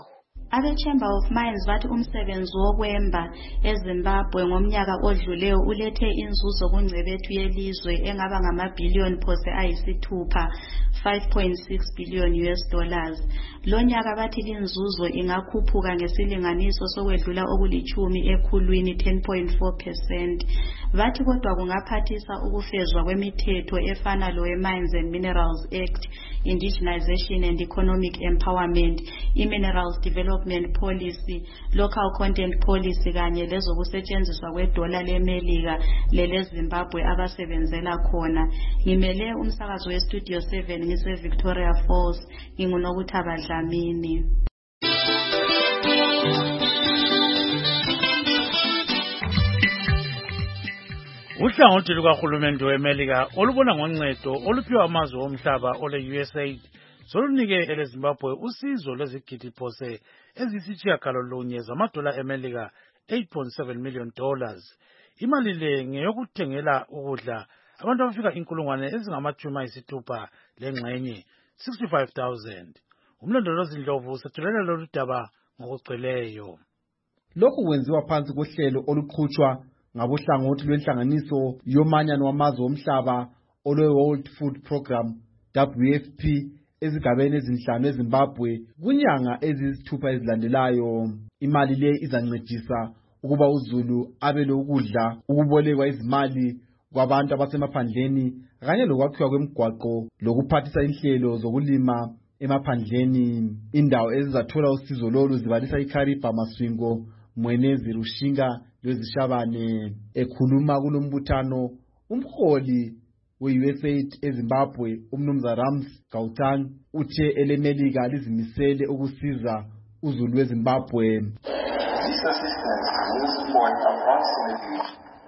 Abe-Chamber of Mines bathi umsebenzi wokwemba eZimbabwe ngomnyaka odluleyo ulethe inzuzo kungcebethu yelizwe engaba ngamabhiliyoni phose ayisithupha 5.6 billion US$. Lo nyaka bathi inzuzo ingakhuphuka ngesilinganiso sokwedlula okulithumi ekhulwini 10.4%. Bathi kodwa kungaphathisa ukufezwa kwemithetho efana lo Mines and Minerals Act, Indigenization and Economic Empowerment, i-Minerals Development Policy, Local Content Policy kanye lezokusetshenziswa kwedola leMelika leleZimbabwe abasebenzela khona. Ngimele umsakazo weStudio 7 ngise Victoria Falls, nginguNokuthaba Dlamini. Uhlangothi lukahulumende weMelika olubona ngoncedo oluphiwa amazwe omhlaba ole-USAID solunike eleZimbabwe usizo lwezigidi phose eziyisitshiyagalolunye zamadola eMelika $8.7 million. Imali le ngeyokuthengela ukudla abantu abafika inkulungwane ezingama-60 lengxenye 65,000. Umlondolozi Ndlovu usethulela lolu daba ngokugcweleyo. Lokhu kwenziwa phansi kohlelo oluqhutshwa ngabohlangothi lwenhlanganiso yomanyano wamazwe omhlaba olwe-World Food Program WFP ezigabeni ezinhlanu eZimbabwe kunyanga eziyisithupha ezilandelayo. Imali le izancedisa ukuba uZulu abe lokudla, ukubolekwa izimali kwabantu abasemaphandleni kanye lokwakhiwa kwemigwaqo lokuphathisa inhlelo zokulima emaphandleni. Indawo ezizathola usizo lolu zibalisa iKariba, Masvingo, Mwenezi, Rushinga lwezishabane. Ekhuluma kulombuthano umholi we-USAID eZimbabwe umnumzana Rams Gauteng uthe eleMelika lizimisele ukusiza uZulu weZimbabwe. This assistance will support approximately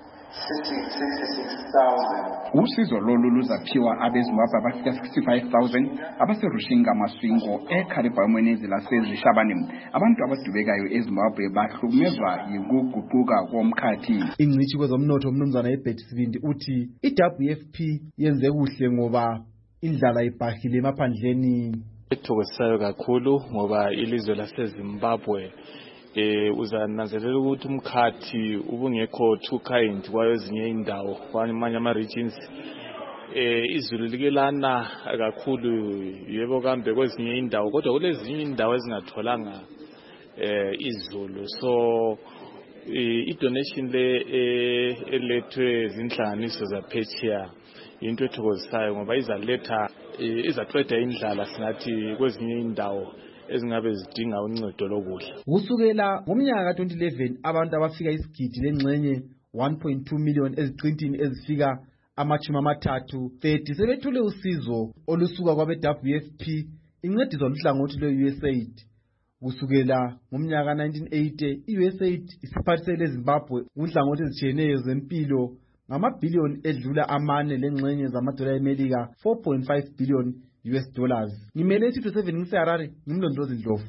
66,000. Usizo lolu luzaphiwa abeZimbabwe abafika 65,000 abaserushinga, Masvingo, eKariba, Mwenezi lasezishabane. Abantu abadubekayo eZimbabwe bahlukumezwa yikuguquka komkhathi. Ingcitshi kwezomnotho umnumzana eBetty Sibindi uthi iWFP yenze kuhle ngoba indlala ibhahile emaphandleni. Ethokozisayo kakhulu ngoba ilizwe laseZimbabwe uzananzelela ukuthi umkhathi ubungekho too kind kwayo ezinye indawo kwamanye ama-regions. Izulu likelana kakhulu yebo kambe kwezinye indawo kodwa kulezinye indawo ezingatholanga izulu. So i-donation le elethwe zinhlanganiso zaphesheya into ethokozisayo ngoba izaqeda indlala singathi kwezinye indawo ezingabe zidinga uncedo lokudla. Kusukela ngomnyaka ka-2011 abantu abafika isigidi lengxenye 1.2 million eziqintini ezifika ama-30 sebethule usizo olusuka kwabe-WFP incediswa luhlangothi lwe-USAID. Kusukela ngomnyaka ka-1980 i-USAID isiphathisele eZimbabwe kunhlangothi ezitshiyeneyo zempilo ngamabhiliyoni edlula 4 lengxenye zamadola eMelika $4.5 billion. Ngimele iStudio 7 ngiseHarare, ngimlondolozi Ndlovu.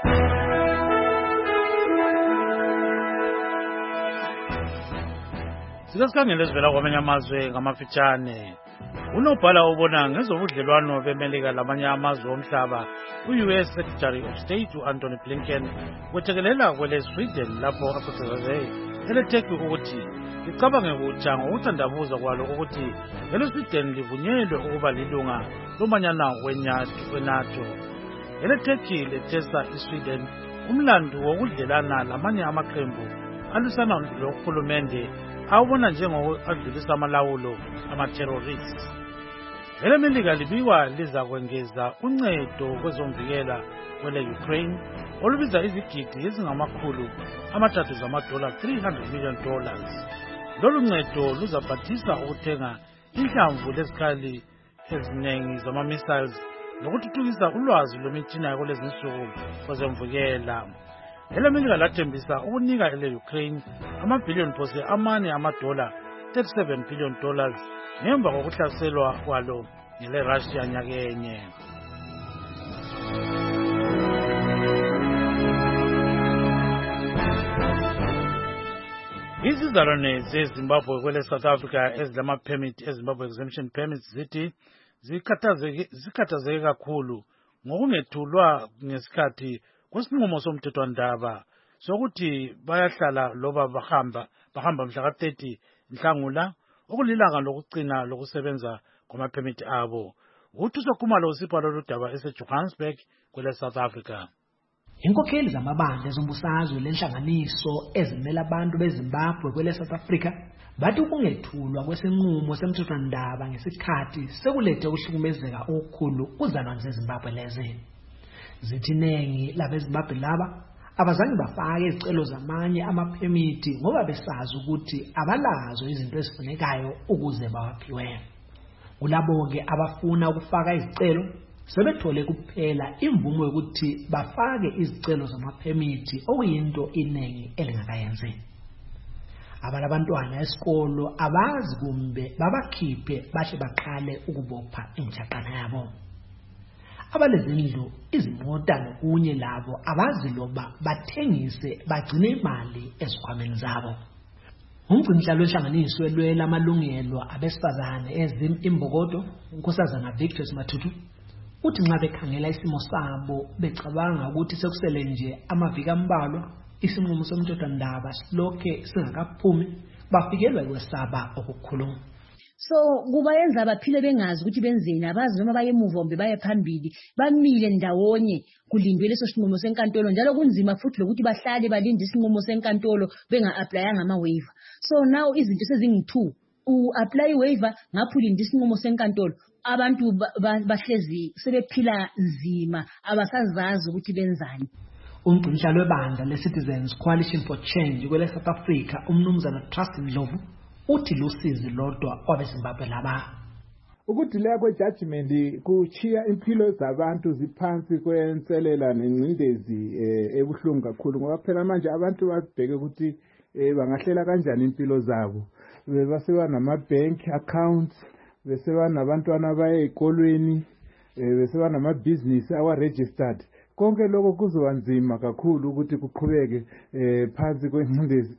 Sikasikangela esivela kwamanye amazwe ngamafitshane. Unobhala ubona ngezobudlelwano beMelika lamanye amazwe omhlaba u-US Secretary of State u-Anthony Blinken wethekelela kwele-Sweden lapho akhuthaze ele-Turkey ukuthi licabange kutsha ngokuthandabuza kwalo ukuthi ele-Sweden livunyelwe ukuba lilunga lomanyana weNATO. Ele-Turkey lethesa iSweden umlandu wokudlelana lamanye amaqembu alwisana lohulumende awubona njengokuadlulisa amalawulo ama-terrorists. Ele-Melika libikwa liza kwengeza uncedo kwezomvikela kwele-Ukraine olubiza izigidi ezingama-300 zamadola $300 million. Lolu ncedo luzaphathisa ukuthenga inhlamvu lezikhali eziningi zama-missiles nokuthuthukisa ulwazi lwemitshina yakulezinsuku kwezomvikela. Ele-Melika lathembisa ukunika ele-Ukraine amabhiliyoni phose amane amadola $37 billion ngemva kokuhlaselwa kwalo ngele-Russia nyakenye. Izizalwane zeZimbabwe kwele South Africa ezilama-permit eZimbabwe exemption permits zithi zikhathazeke kakhulu ngokungethulwa ngesikhathi kwesinqumo somthethwandaba sokuthi bayahlala loba bahamba mhla ka-30 Nhlangula okulilanga lokucina lokusebenza kwamaphemithi abo. UThuso Khumalo usipha lolu daba eseJohannesburg kwele South Africa. Inkokheli zamabandla ezombusazwe lenhlanganiso ezimela abantu beZimbabwe kwele South Africa bathi ukungethulwa kwesinqumo semthethwandaba ngesikhathi sekulethe ukuhlukumezeka okukhulu kuzalwane zeZimbabwe lezi. Zithi iningi labeZimbabwe laba abazange bafake izicelo zamanye amaphemithi ngoba besazi ukuthi abalazo izinto ezifunekayo ukuze bawaphiwe. Kulabo-ke abafuna ukufaka izicelo sebethole kuphela imvumo yokuthi bafake izicelo zamaphemithi okuyinto iningi elingakayenzi. Abantwana esikolo abazi kumbe babakhiphe bahle baqale ukubopha injaqana yabo. Abalezindlu, izimota nokunye labo abazi loba bathengise bagcine imali ezikhwameni zabo. Umgcinisihlalo wenhlanganiso elwela amalungelo abesifazane eZim-Imbokodo, uNkosazana Victor Mathutu, uthi nxa bekhangela isimo sabo becabanga ukuthi sekusele nje amaviki ambalwa isinqumo somthethwandaba silokhe singakaphumi bafikelwa kwesaba okukhulu. So kubayenza baphile bengazi ukuthi benzeni, abazi noma baye emuva kumbe baye phambili, bamile ndawonye kulindwe leso sinqumo senkantolo, njalo kunzima futhi lokuthi bahlale balinde isinqumo senkantolo benga-applyanga ama-waiver. So now izinto sezingi-2, u-apply i-waiver ngapho ulinde isinqumo senkantolo. Abantu bahlezi sebephila nzima, abasazazi ukuthi benzani. Umgcinisihlalo webandla le-Citizens Coalition for Change kwele South Africa, umnumzana Trust Ndlovu, uthi lusizi lodwa kwabeZimbabwe laba. Ukudileka kwejudgment kuchiya impilo zabantu ziphansi kwenselela nengcindezi ebuhlungu kakhulu, ngoba phela manje abantu babheke ukuthi bangahlela kanjani impilo zabo. Beseba nama-bank accounts, beseba nabantwana baye ezikolweni, beseba nama-business awa-registered. Konke lokho kuzoba nzima kakhulu ukuthi kuqhubeke phansi kwengcindezi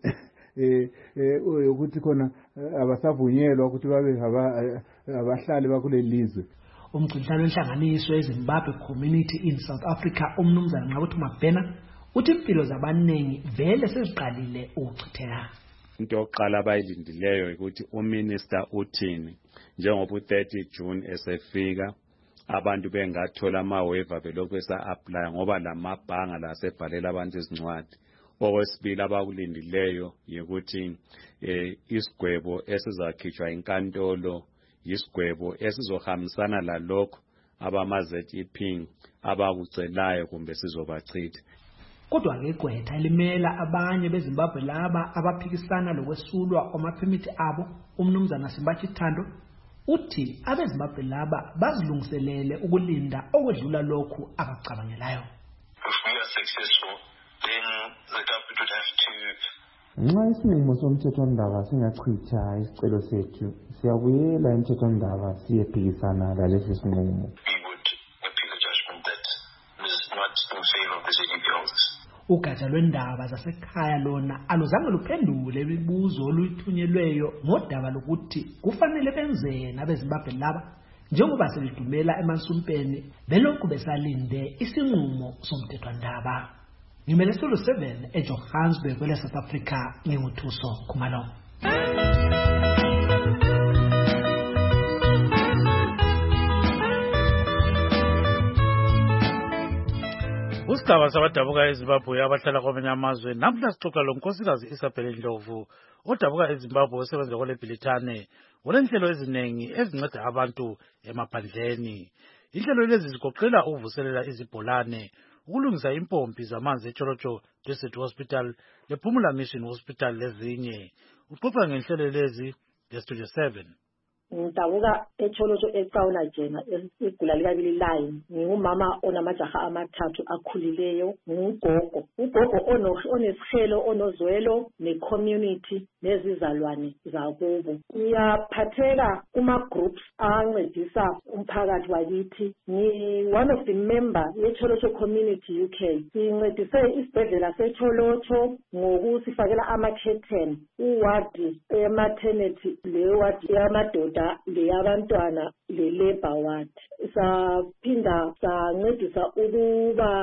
ukuthi khona abasavunyelwa ukuthi babe abahlali bakuleli lizwe. Umgcinisihlalo wenhlanganiso eZimbabwe Community in South Africa, umnumzana Nqabuthi Mabhena, uthi impilo zabaningi vele seziqalile ukuchitheka. Into yokuqala abayilindileyo ukuthi uminister uthini njengoba u-30 June esefika abantu bengathola ama-waiver belokhu besa-apply ngoba lamabhanga lasebhalela abantu izincwadi. Okwesibili abakulindileyo yikuthi isigwebo esizakhitshwa inkantolo yisigwebo esizohambisana lalokho abama-ZEP abakucelayo kumbe sizobachitha. Kodwa ngegqwetha elimela abanye beZimbabwe laba abaphikisana lokwesulwa kwamaphemithi abo, umnumzana Simbathi Thando, uthi abeZimbabwe laba bazilungiselele ukulinda okwedlula lokhu abakucabangelayo. If we are successful, then the government would have to. Nxa isinqumo somthethwandaba singachitha isicelo sethu, siyabuyela emthethwandaba siyephikisana lalesi sinqumo. We would appeal a judgment that is not in favor of the ZEP holders. Ugatsha lwendaba zasekhaya lona aluzange luphendule imibuzo oluyithunyelweyo ngodaba lokuthi kufanele benzeni abeZimbabwe laba njengoba selidumela emansumpeni belokhu besalinde isinqumo somthethwandaba. Ngimele Sulu 7 eJohannesburg kwele South Africa, nginguThuso Khumalo. Usigaba sabadabuka eZimbabwe abahlala kwamanye amazwe namhla sixoxa lo nkosikazi Isabel Ndlovu odabuka eZimbabwe osebenza kwele Bhilithane olenhlelo eziningi ezinceda abantu emaphandleni. Inhlelo lezi zigoqela ukuvuselela izibholane, ukulungisa impompi zamanzi eCholocho District Hospital lePhumula Mission Hospital lezinye. Uxoxa ngenhlelo lezi ngeStudio 7. Ngidabuka eCholocho eCauna Jena igula likabili line. Ngingumama onamajaha amathathu akhulileyo, ngugogo. Ugogo onesihelo onozwelo ne-community nezizalwane zakubo. Ngiyaphatheka kuma-groups ancedisa umphakathi wakithi. One of the member yeCholocho Community UK. Sincedise isibhedlela seCholocho ngokusifakela ama-curtain. Uwadi ematernity lewadi yamadoda le-labor ward. Saphinda sancedisa ukuba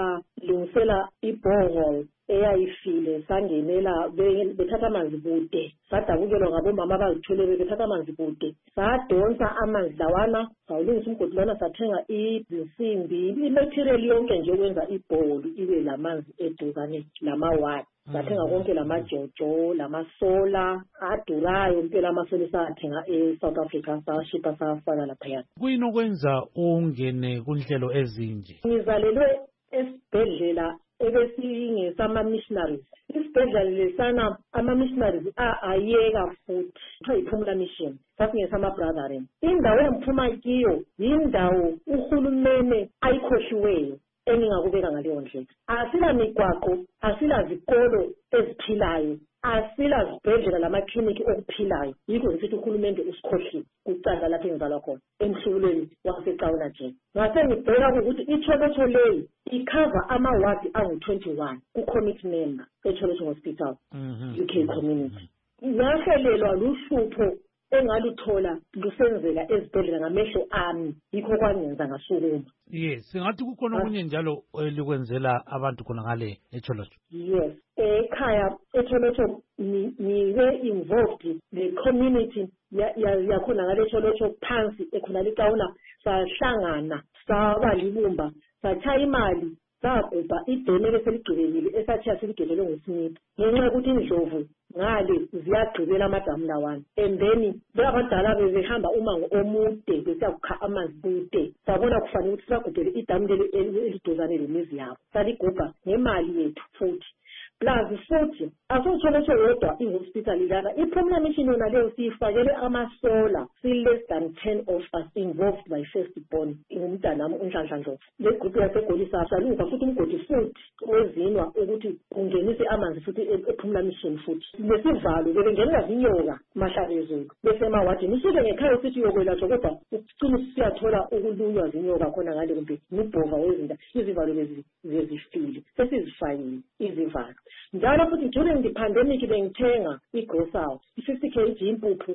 silungisela i-borehole eyayifile sangenela bethatha amanzi kude sadabukelwa ngabomama abazithwele bethatha amanzi kude sadonsa amanzi lawana sawulungisa umgodi lwana sathenga izinsimbi imaterial yonke nje okwenza ibholu ibe lamanzi eduzane lamawadi sathenga konke lamajojo lamasola adurayo impela amasola sathenga eSouth Africa sashipa safaka laphaya. Kuyini okwenza ungene kunhlelo ezinje? Ngizalelwe esibhedlela ebesingesama missionaries. Isibhedlela lesana ama-missionaries ayeka futhi kuthiwa yiphumula mission sasingesama brethren. Indawo engiphuma kiyo yindawo uhulumene ayikhohliweyo engingakubeka ngaleyo ndlela. Asila migwaqo, asila zikolo eziphilayo, asila zibhedlela lamakliniki okuphilayo. Yikho ngithi uhulumende usikhohlile kucanda lapho engizalwa khona emhlubulweni waseCauna nje. Ngase ngibheka ukuthi iCholocho leyi ikhava amawadi angu-21 ku-committee member eCholocho Hospital UK community. Ngahelelwa luhlupho engaluthola lusenzeka ezibhedlela ngamehlo ami yikho kwangenza ngasukuma. Yes, singathi kukhona okunye njalo elikwenzela abantu khona ngale eCholocho. Yes, ekhaya eCholocho niwe involved the community yakhona ngale eCholocho phansi ekhona liCauna sahlangana saba libumba sathatha imali sagubha idome leseligqibekile esathiya siligelelwe nguSmith ngenxa yokuthi indlovu ngale ziyagqibela amadamu lawana and then abadala bezihamba umango omude besiyakukha amanzi kude sabona kufanele ukuthi sagubhele idamu eliduzane lemizi yabo saligubha ngemali yethu futhi plus futhi asoCholocho yodwa i-hospital lana iphumula mission yona leyo siyifakele amasola si-less than 10 of us involved by firstborn ngumntanami uNhlanhla Ndlovu le group yasegolisa salunga futhi umgodi futhi wezinwa ukuthi kungenise amanzi futhi ephumula mission futhi lesivalo bebengenela zinyoka Mahlabezulu bese mawadini isuke ngekhaya sithi yokwelatshwa kodwa ucina siyathola ukulunywa zinyoka khona ngale kumbe nibhova wezinda izivalo lezi zezifile sesizifayile izivalo njalo futhi during the pandemic bengithenga igrocery 50 kg impuphu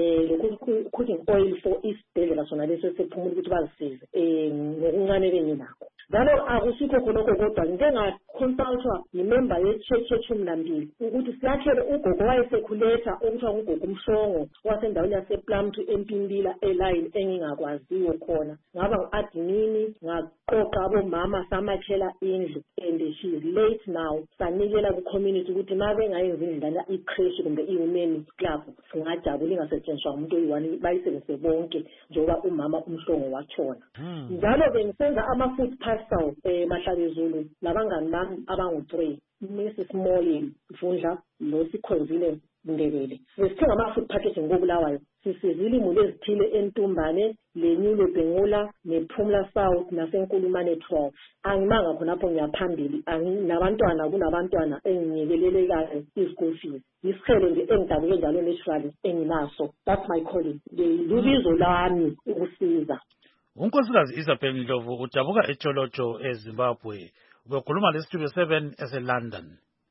cooking oil for isibhedlela sona leso sephumula ukuthi bazisize ngokuncane benginakho njalo akusikho khonokho kodwa ngike ngaconsultwa yimember ye-church ye-12 ukuthi siyakhele ugogo wayesekhuleta okuthiwa ngugogo umhlongo wasendaweni yasePlumtree eMpimbila eline engingakwaziyo khona ngaba ngu-admini ngaqoqa abomama samakhela indlu and she is late now sanikela ku-community ukuthi ma bengayenzi indlala i-creche kumbe i-women club singajabula ingasetshenziswa umuntu oyi-one bayisebenzise bonke njengoba umama umhlongo watshona njalo bengisenza ama-food parcel Mahlabezulu labangani bami abangu-3 Mrs. Moye Mfundla lo Sikhonzile Ndebele sithenga ama-food packaging ngobulawayo sisizile imuli ezithile eNtumbane leNyulo Bhengula nePhumla South naseNkulumane 12 angimanga khonapho ngiyaphambili nabantwana kunabantwana enginyekelelekayo i-school fees isikhele nje engidabuke njalo naturally enginaso that's my calling lubizo lami ukusiza. Unkosikazi Isabel Ndlovu udabuka eCholocho eZimbabwe ubekhuluma leStudio 7 eseLondon.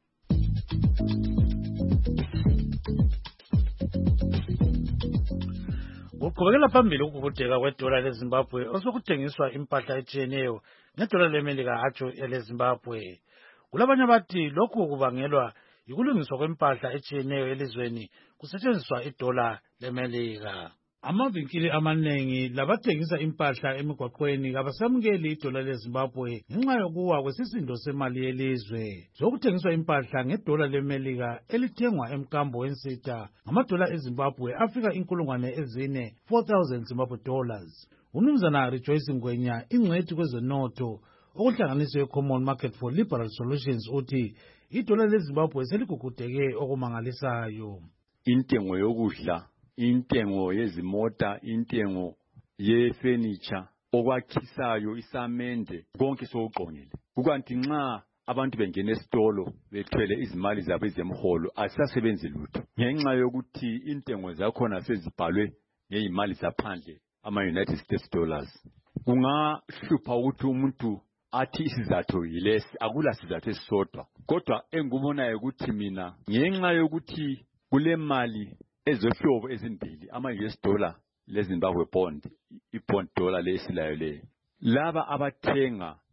Kuqhubekela phambili ukubudeka kwedola leZimbabwe osokuthengiswa impahla etshiyeneyo ngedola leMelika atsho eleZimbabwe. Kulabanye abathi lokhu kubangelwa yikulungiswa kwempahla etshiyeneyo elizweni kusetshenziswa idola leMelika. Amavinkili amanengi labathengisa impahla emigwaqweni abasamukeli idola leZimbabwe ngenxa yokuwa kwesisindo semali yelizwe. Zokuthengiswa impahla ngedola leMelika elithengwa emkambo wensitha ngamadola eZimbabwe afika 4,000 Zimbabwe dollars. Umnumzana Rejoice Ngwenya ingcwethi kwezenotho okuhlanganiswe Common Market for Liberal Solutions uthi idola leZimbabwe seligugudeke okumangalisayo. Intengo yokudla, intengo yezimota, intengo yefurniture okwakhisayo isamende konke sokuqongile. Kukanti nxa abantu bengena esitolo bethwele izimali zabo ezemholo asisasebenzi lutho ngenxa yokuthi intengo zakhona sezibhalwe ngezimali zaphandle ama-United States dollars. Kungahlupha ukuthi umuntu athi isizathu yilesi, akula sizathu esisodwa. Kodwa engikubonayo ukuthi mina ngenxa yokuthi kule mali ezohlobo ezimbili ama-US dollar leZimbabwe bond, i-bond dollar lesilayo le. Laba abathenga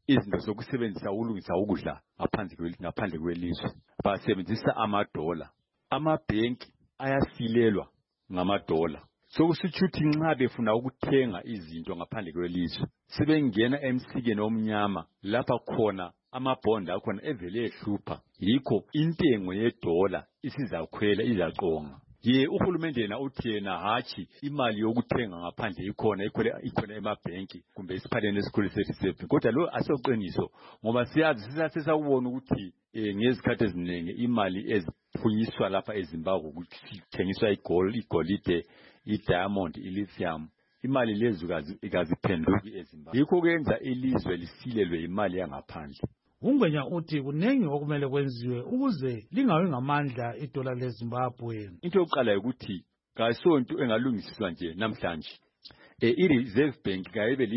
izinto zokusebenzisa ukulungisa ukudla ngaphandle kwelizwe basebenzisa amadola. Amabhenki ayasilelwa ngamadola. Sokusitsho ukuthi nxa befuna ukuthenga izinto ngaphandle kwelizwe sebengena emsikeni omnyama lapha khona amabhondi akhona evele ehlupha. Yikho intengo yedola isizakhwela izaqonga. Uhulumende yena uthi yena hatshi imali yokuthenga ngaphandle ikhona emabhenki kumbe isiphaleni esikhulu sethi. Kodwa lo asoqiniso ngoba siyazi sisakubona ukuthi ngezikhathi eziningi imali eziphunyiswa lapha eZimbabwe kuthengiswa igolide, idiamond, ilithium. Imali lezi ikaziphenduki eZimbabwe. Yikho kwenza ilizwe lisilelwe imali yangaphandle. Ungwenya uthi kunengi okumele kwenziwe ukuze lingawi ngamandla idola leZimbabwe. Into yokuqala ukuthi kasonto engalungisiswa nje namhlanje. I-Reserve Bank kayibe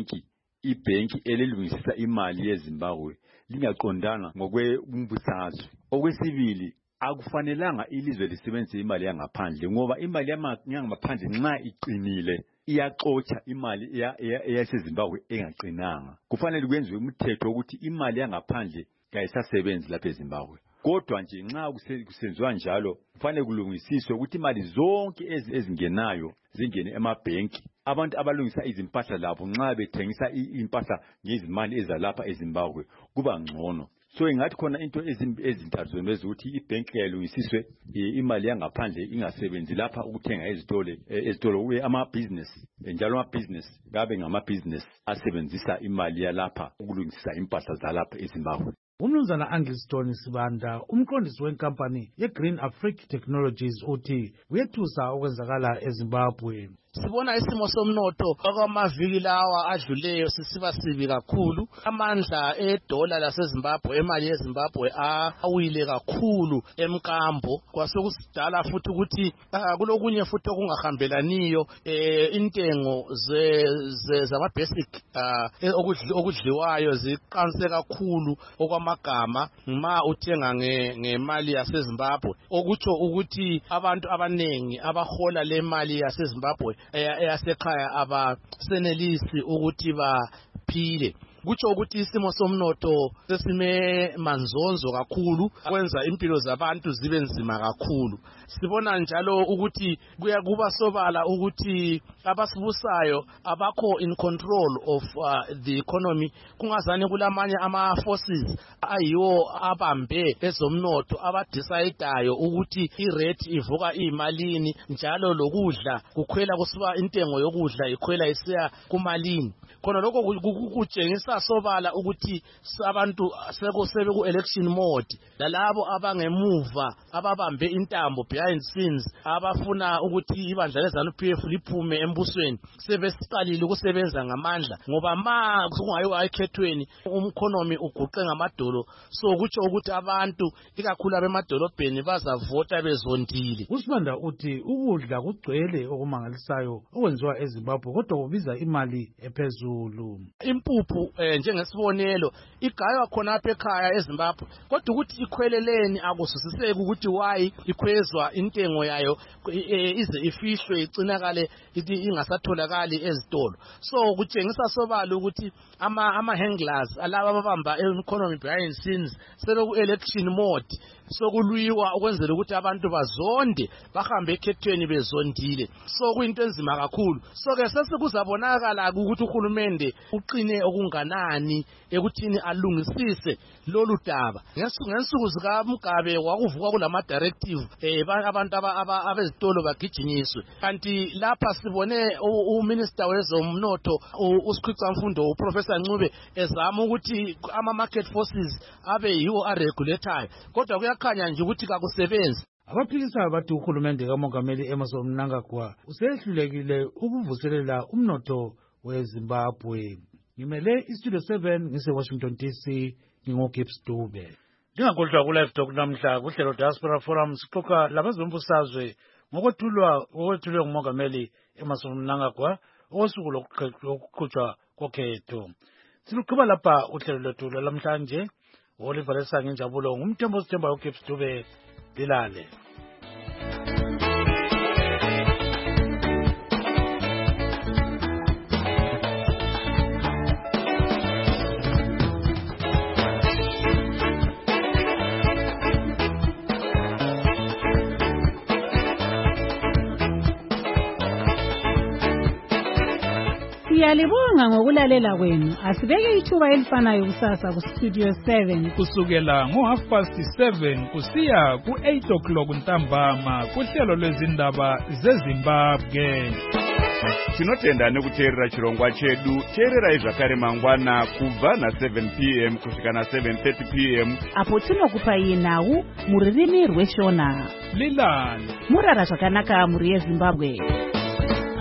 ibhenki elilungisisa imali yeZimbabwe lingaqondanga ngokwebumbusazwe. Okwesibili, akufanelanga ilizwe lisebenzise imali yangaphandle ngoba imali yangaphandle nxa iqinile iyaxotsha imali eyaseZimbabwe engaqinanga. Kufanele kwenziwe umthetho ukuthi imali yangaphandle kayisasebenzi lapha eZimbabwe. Kodwa nje nxa kusenziwa njalo kufanele kulungisiswe ukuthi imali zonke ezingenayo zingene emabhenki. Abantu abalungisa izimpahla labo nxa bethengisa impahla ngezimali ezalapha eZimbabwe kuba ngcono. So ingathi khona into ezintathu zomezi ukuthi ibhenki yalungisiswe imali yangaphandle ingasebenzi lapha ukuthenga ezitolo amabhizinesi njalo amabhizinesi kabe ngamabhizinesi asebenzisa imali yalapha ukulungisisa impahla zalapha eZimbabwe. Umnumzana Angliston Sibanda, umqondisi wenkampani yeGreen Africa Technologies uthi kuyethusa okwenzakala eZimbabwe. Sibona isimo somnotho okwamaviki lawa adluleyo sisiba sibi kakhulu. Amandla edola laseZimbabwe, emali yeZimbabwe awile kakhulu emkambo. Kwasekusidala futhi ukuthi kulokunye futhi okungahambelaniyo intengo zama basic okudliwayo ziqanse kakhulu okwamagama ma uthenga ngemali yaseZimbabwe. Okutsho ukuthi abantu abanengi abahola le mali yaseZimbabwe eyasekhaya abasenelisi ukuthi baphile. Kutsho ukuthi isimo somnotho sesime manzonzo kakhulu kwenza impilo zabantu zibe nzima kakhulu. Sibona njalo ukuthi kuba sobala ukuthi abasibusayo abakho in control of the economy. Kungazani kulamanye ama-forces ayiwo abambe ezomnotho abadecidayo ukuthi irate ivuka iyimalini njalo lokudla kukhwela kusiba intengo yokudla ikhwela isiya kumalini. Khona lokho kutshengisa sobala ukuthi abantu sebeku election mode. Lalabo abangemuva ababambe intambo behind scenes abafuna ukuthi ibandla leZANU-PF liphume embusweni sebesiqalile ukusebenza ngamandla ngoba ma kungayiwa ekhethweni umkhonomi uguqe ngamadolo. So kutsho ukuthi abantu ikakhulu abemadolobheni bazavota bezondile. Usibanda uthi ukudla kugcwele okumangalisayo okwenziwa eZimbabwe kodwa kubiza imali ephezulu. Impuphu njengesibonelo igaywa khona apha ekhaya eZimbabwe kodwa ukuthi ikhweleleni akusisiseki ukuthi why ikhwezwa intengo yayo ize ifihlwe igcinakale ingasatholakali ezitolo. So kutshengisa sobala ukuthi ama handlers alaba ababamba economy behind scenes sebeku election mode. Sokulwiwa ukwenzela ukuthi abantu bazonde bahambe ekhethweni bezondile. So kuyinto enzima kakhulu. So ke sesikuzabonakala ukuthi uhulumende uqine okunganani ekuthini alungisise lolu daba. Ngensuku zikaMugabe kwakuvuka kulama directive abantu abezitolo bagijinyiswe. Kanti lapha sibone uminister wezomnotho uSikhwicamfundo uProfessor Ncube ezama ukuthi ama market forces abe yiwo aregulatayo. Kodwa kuyakhanya nje ukuthi kakusebenzi. Abaphikisa bathi uhulumende kaMongameli Emmerson Mnangagwa usehlulekile ukuvuselela umnotho weZimbabwe. Ngimele iStudio 7 ngise-Washington DC, ngingoGibbs Dube. Ndingakhohlwa ku-Live Talk namhla kuhlelo Diaspora Forum sixoxa labezombusazwe ngokwethulwe nguMongameli Emmerson Mnangagwa osuku lokuqhutshwa kokhetho. Siluqhuba lapha uhlelo lwethu lwalamhlanje. Oliver Lesange Njabulo ngumthembo sithembayo uGibbs Dube. Dilale. Siyalibonga ngokulalela kwenu. Asibeke ithuba elifanayo kusasa ku Studio 7 kusukela ngo7:30 kusiya ku8 ntambama kuhlelo lwezindaba zeZimbabwe. Tinotenda nekuteerera chirongwa chedu. Teererai zvakare mangwana kubva na7 p.m. kusvika na7:30 p.m. apo tinokupai nhau muririmi rweshona. Lilani murara zvakanaka muri yeZimbabwe.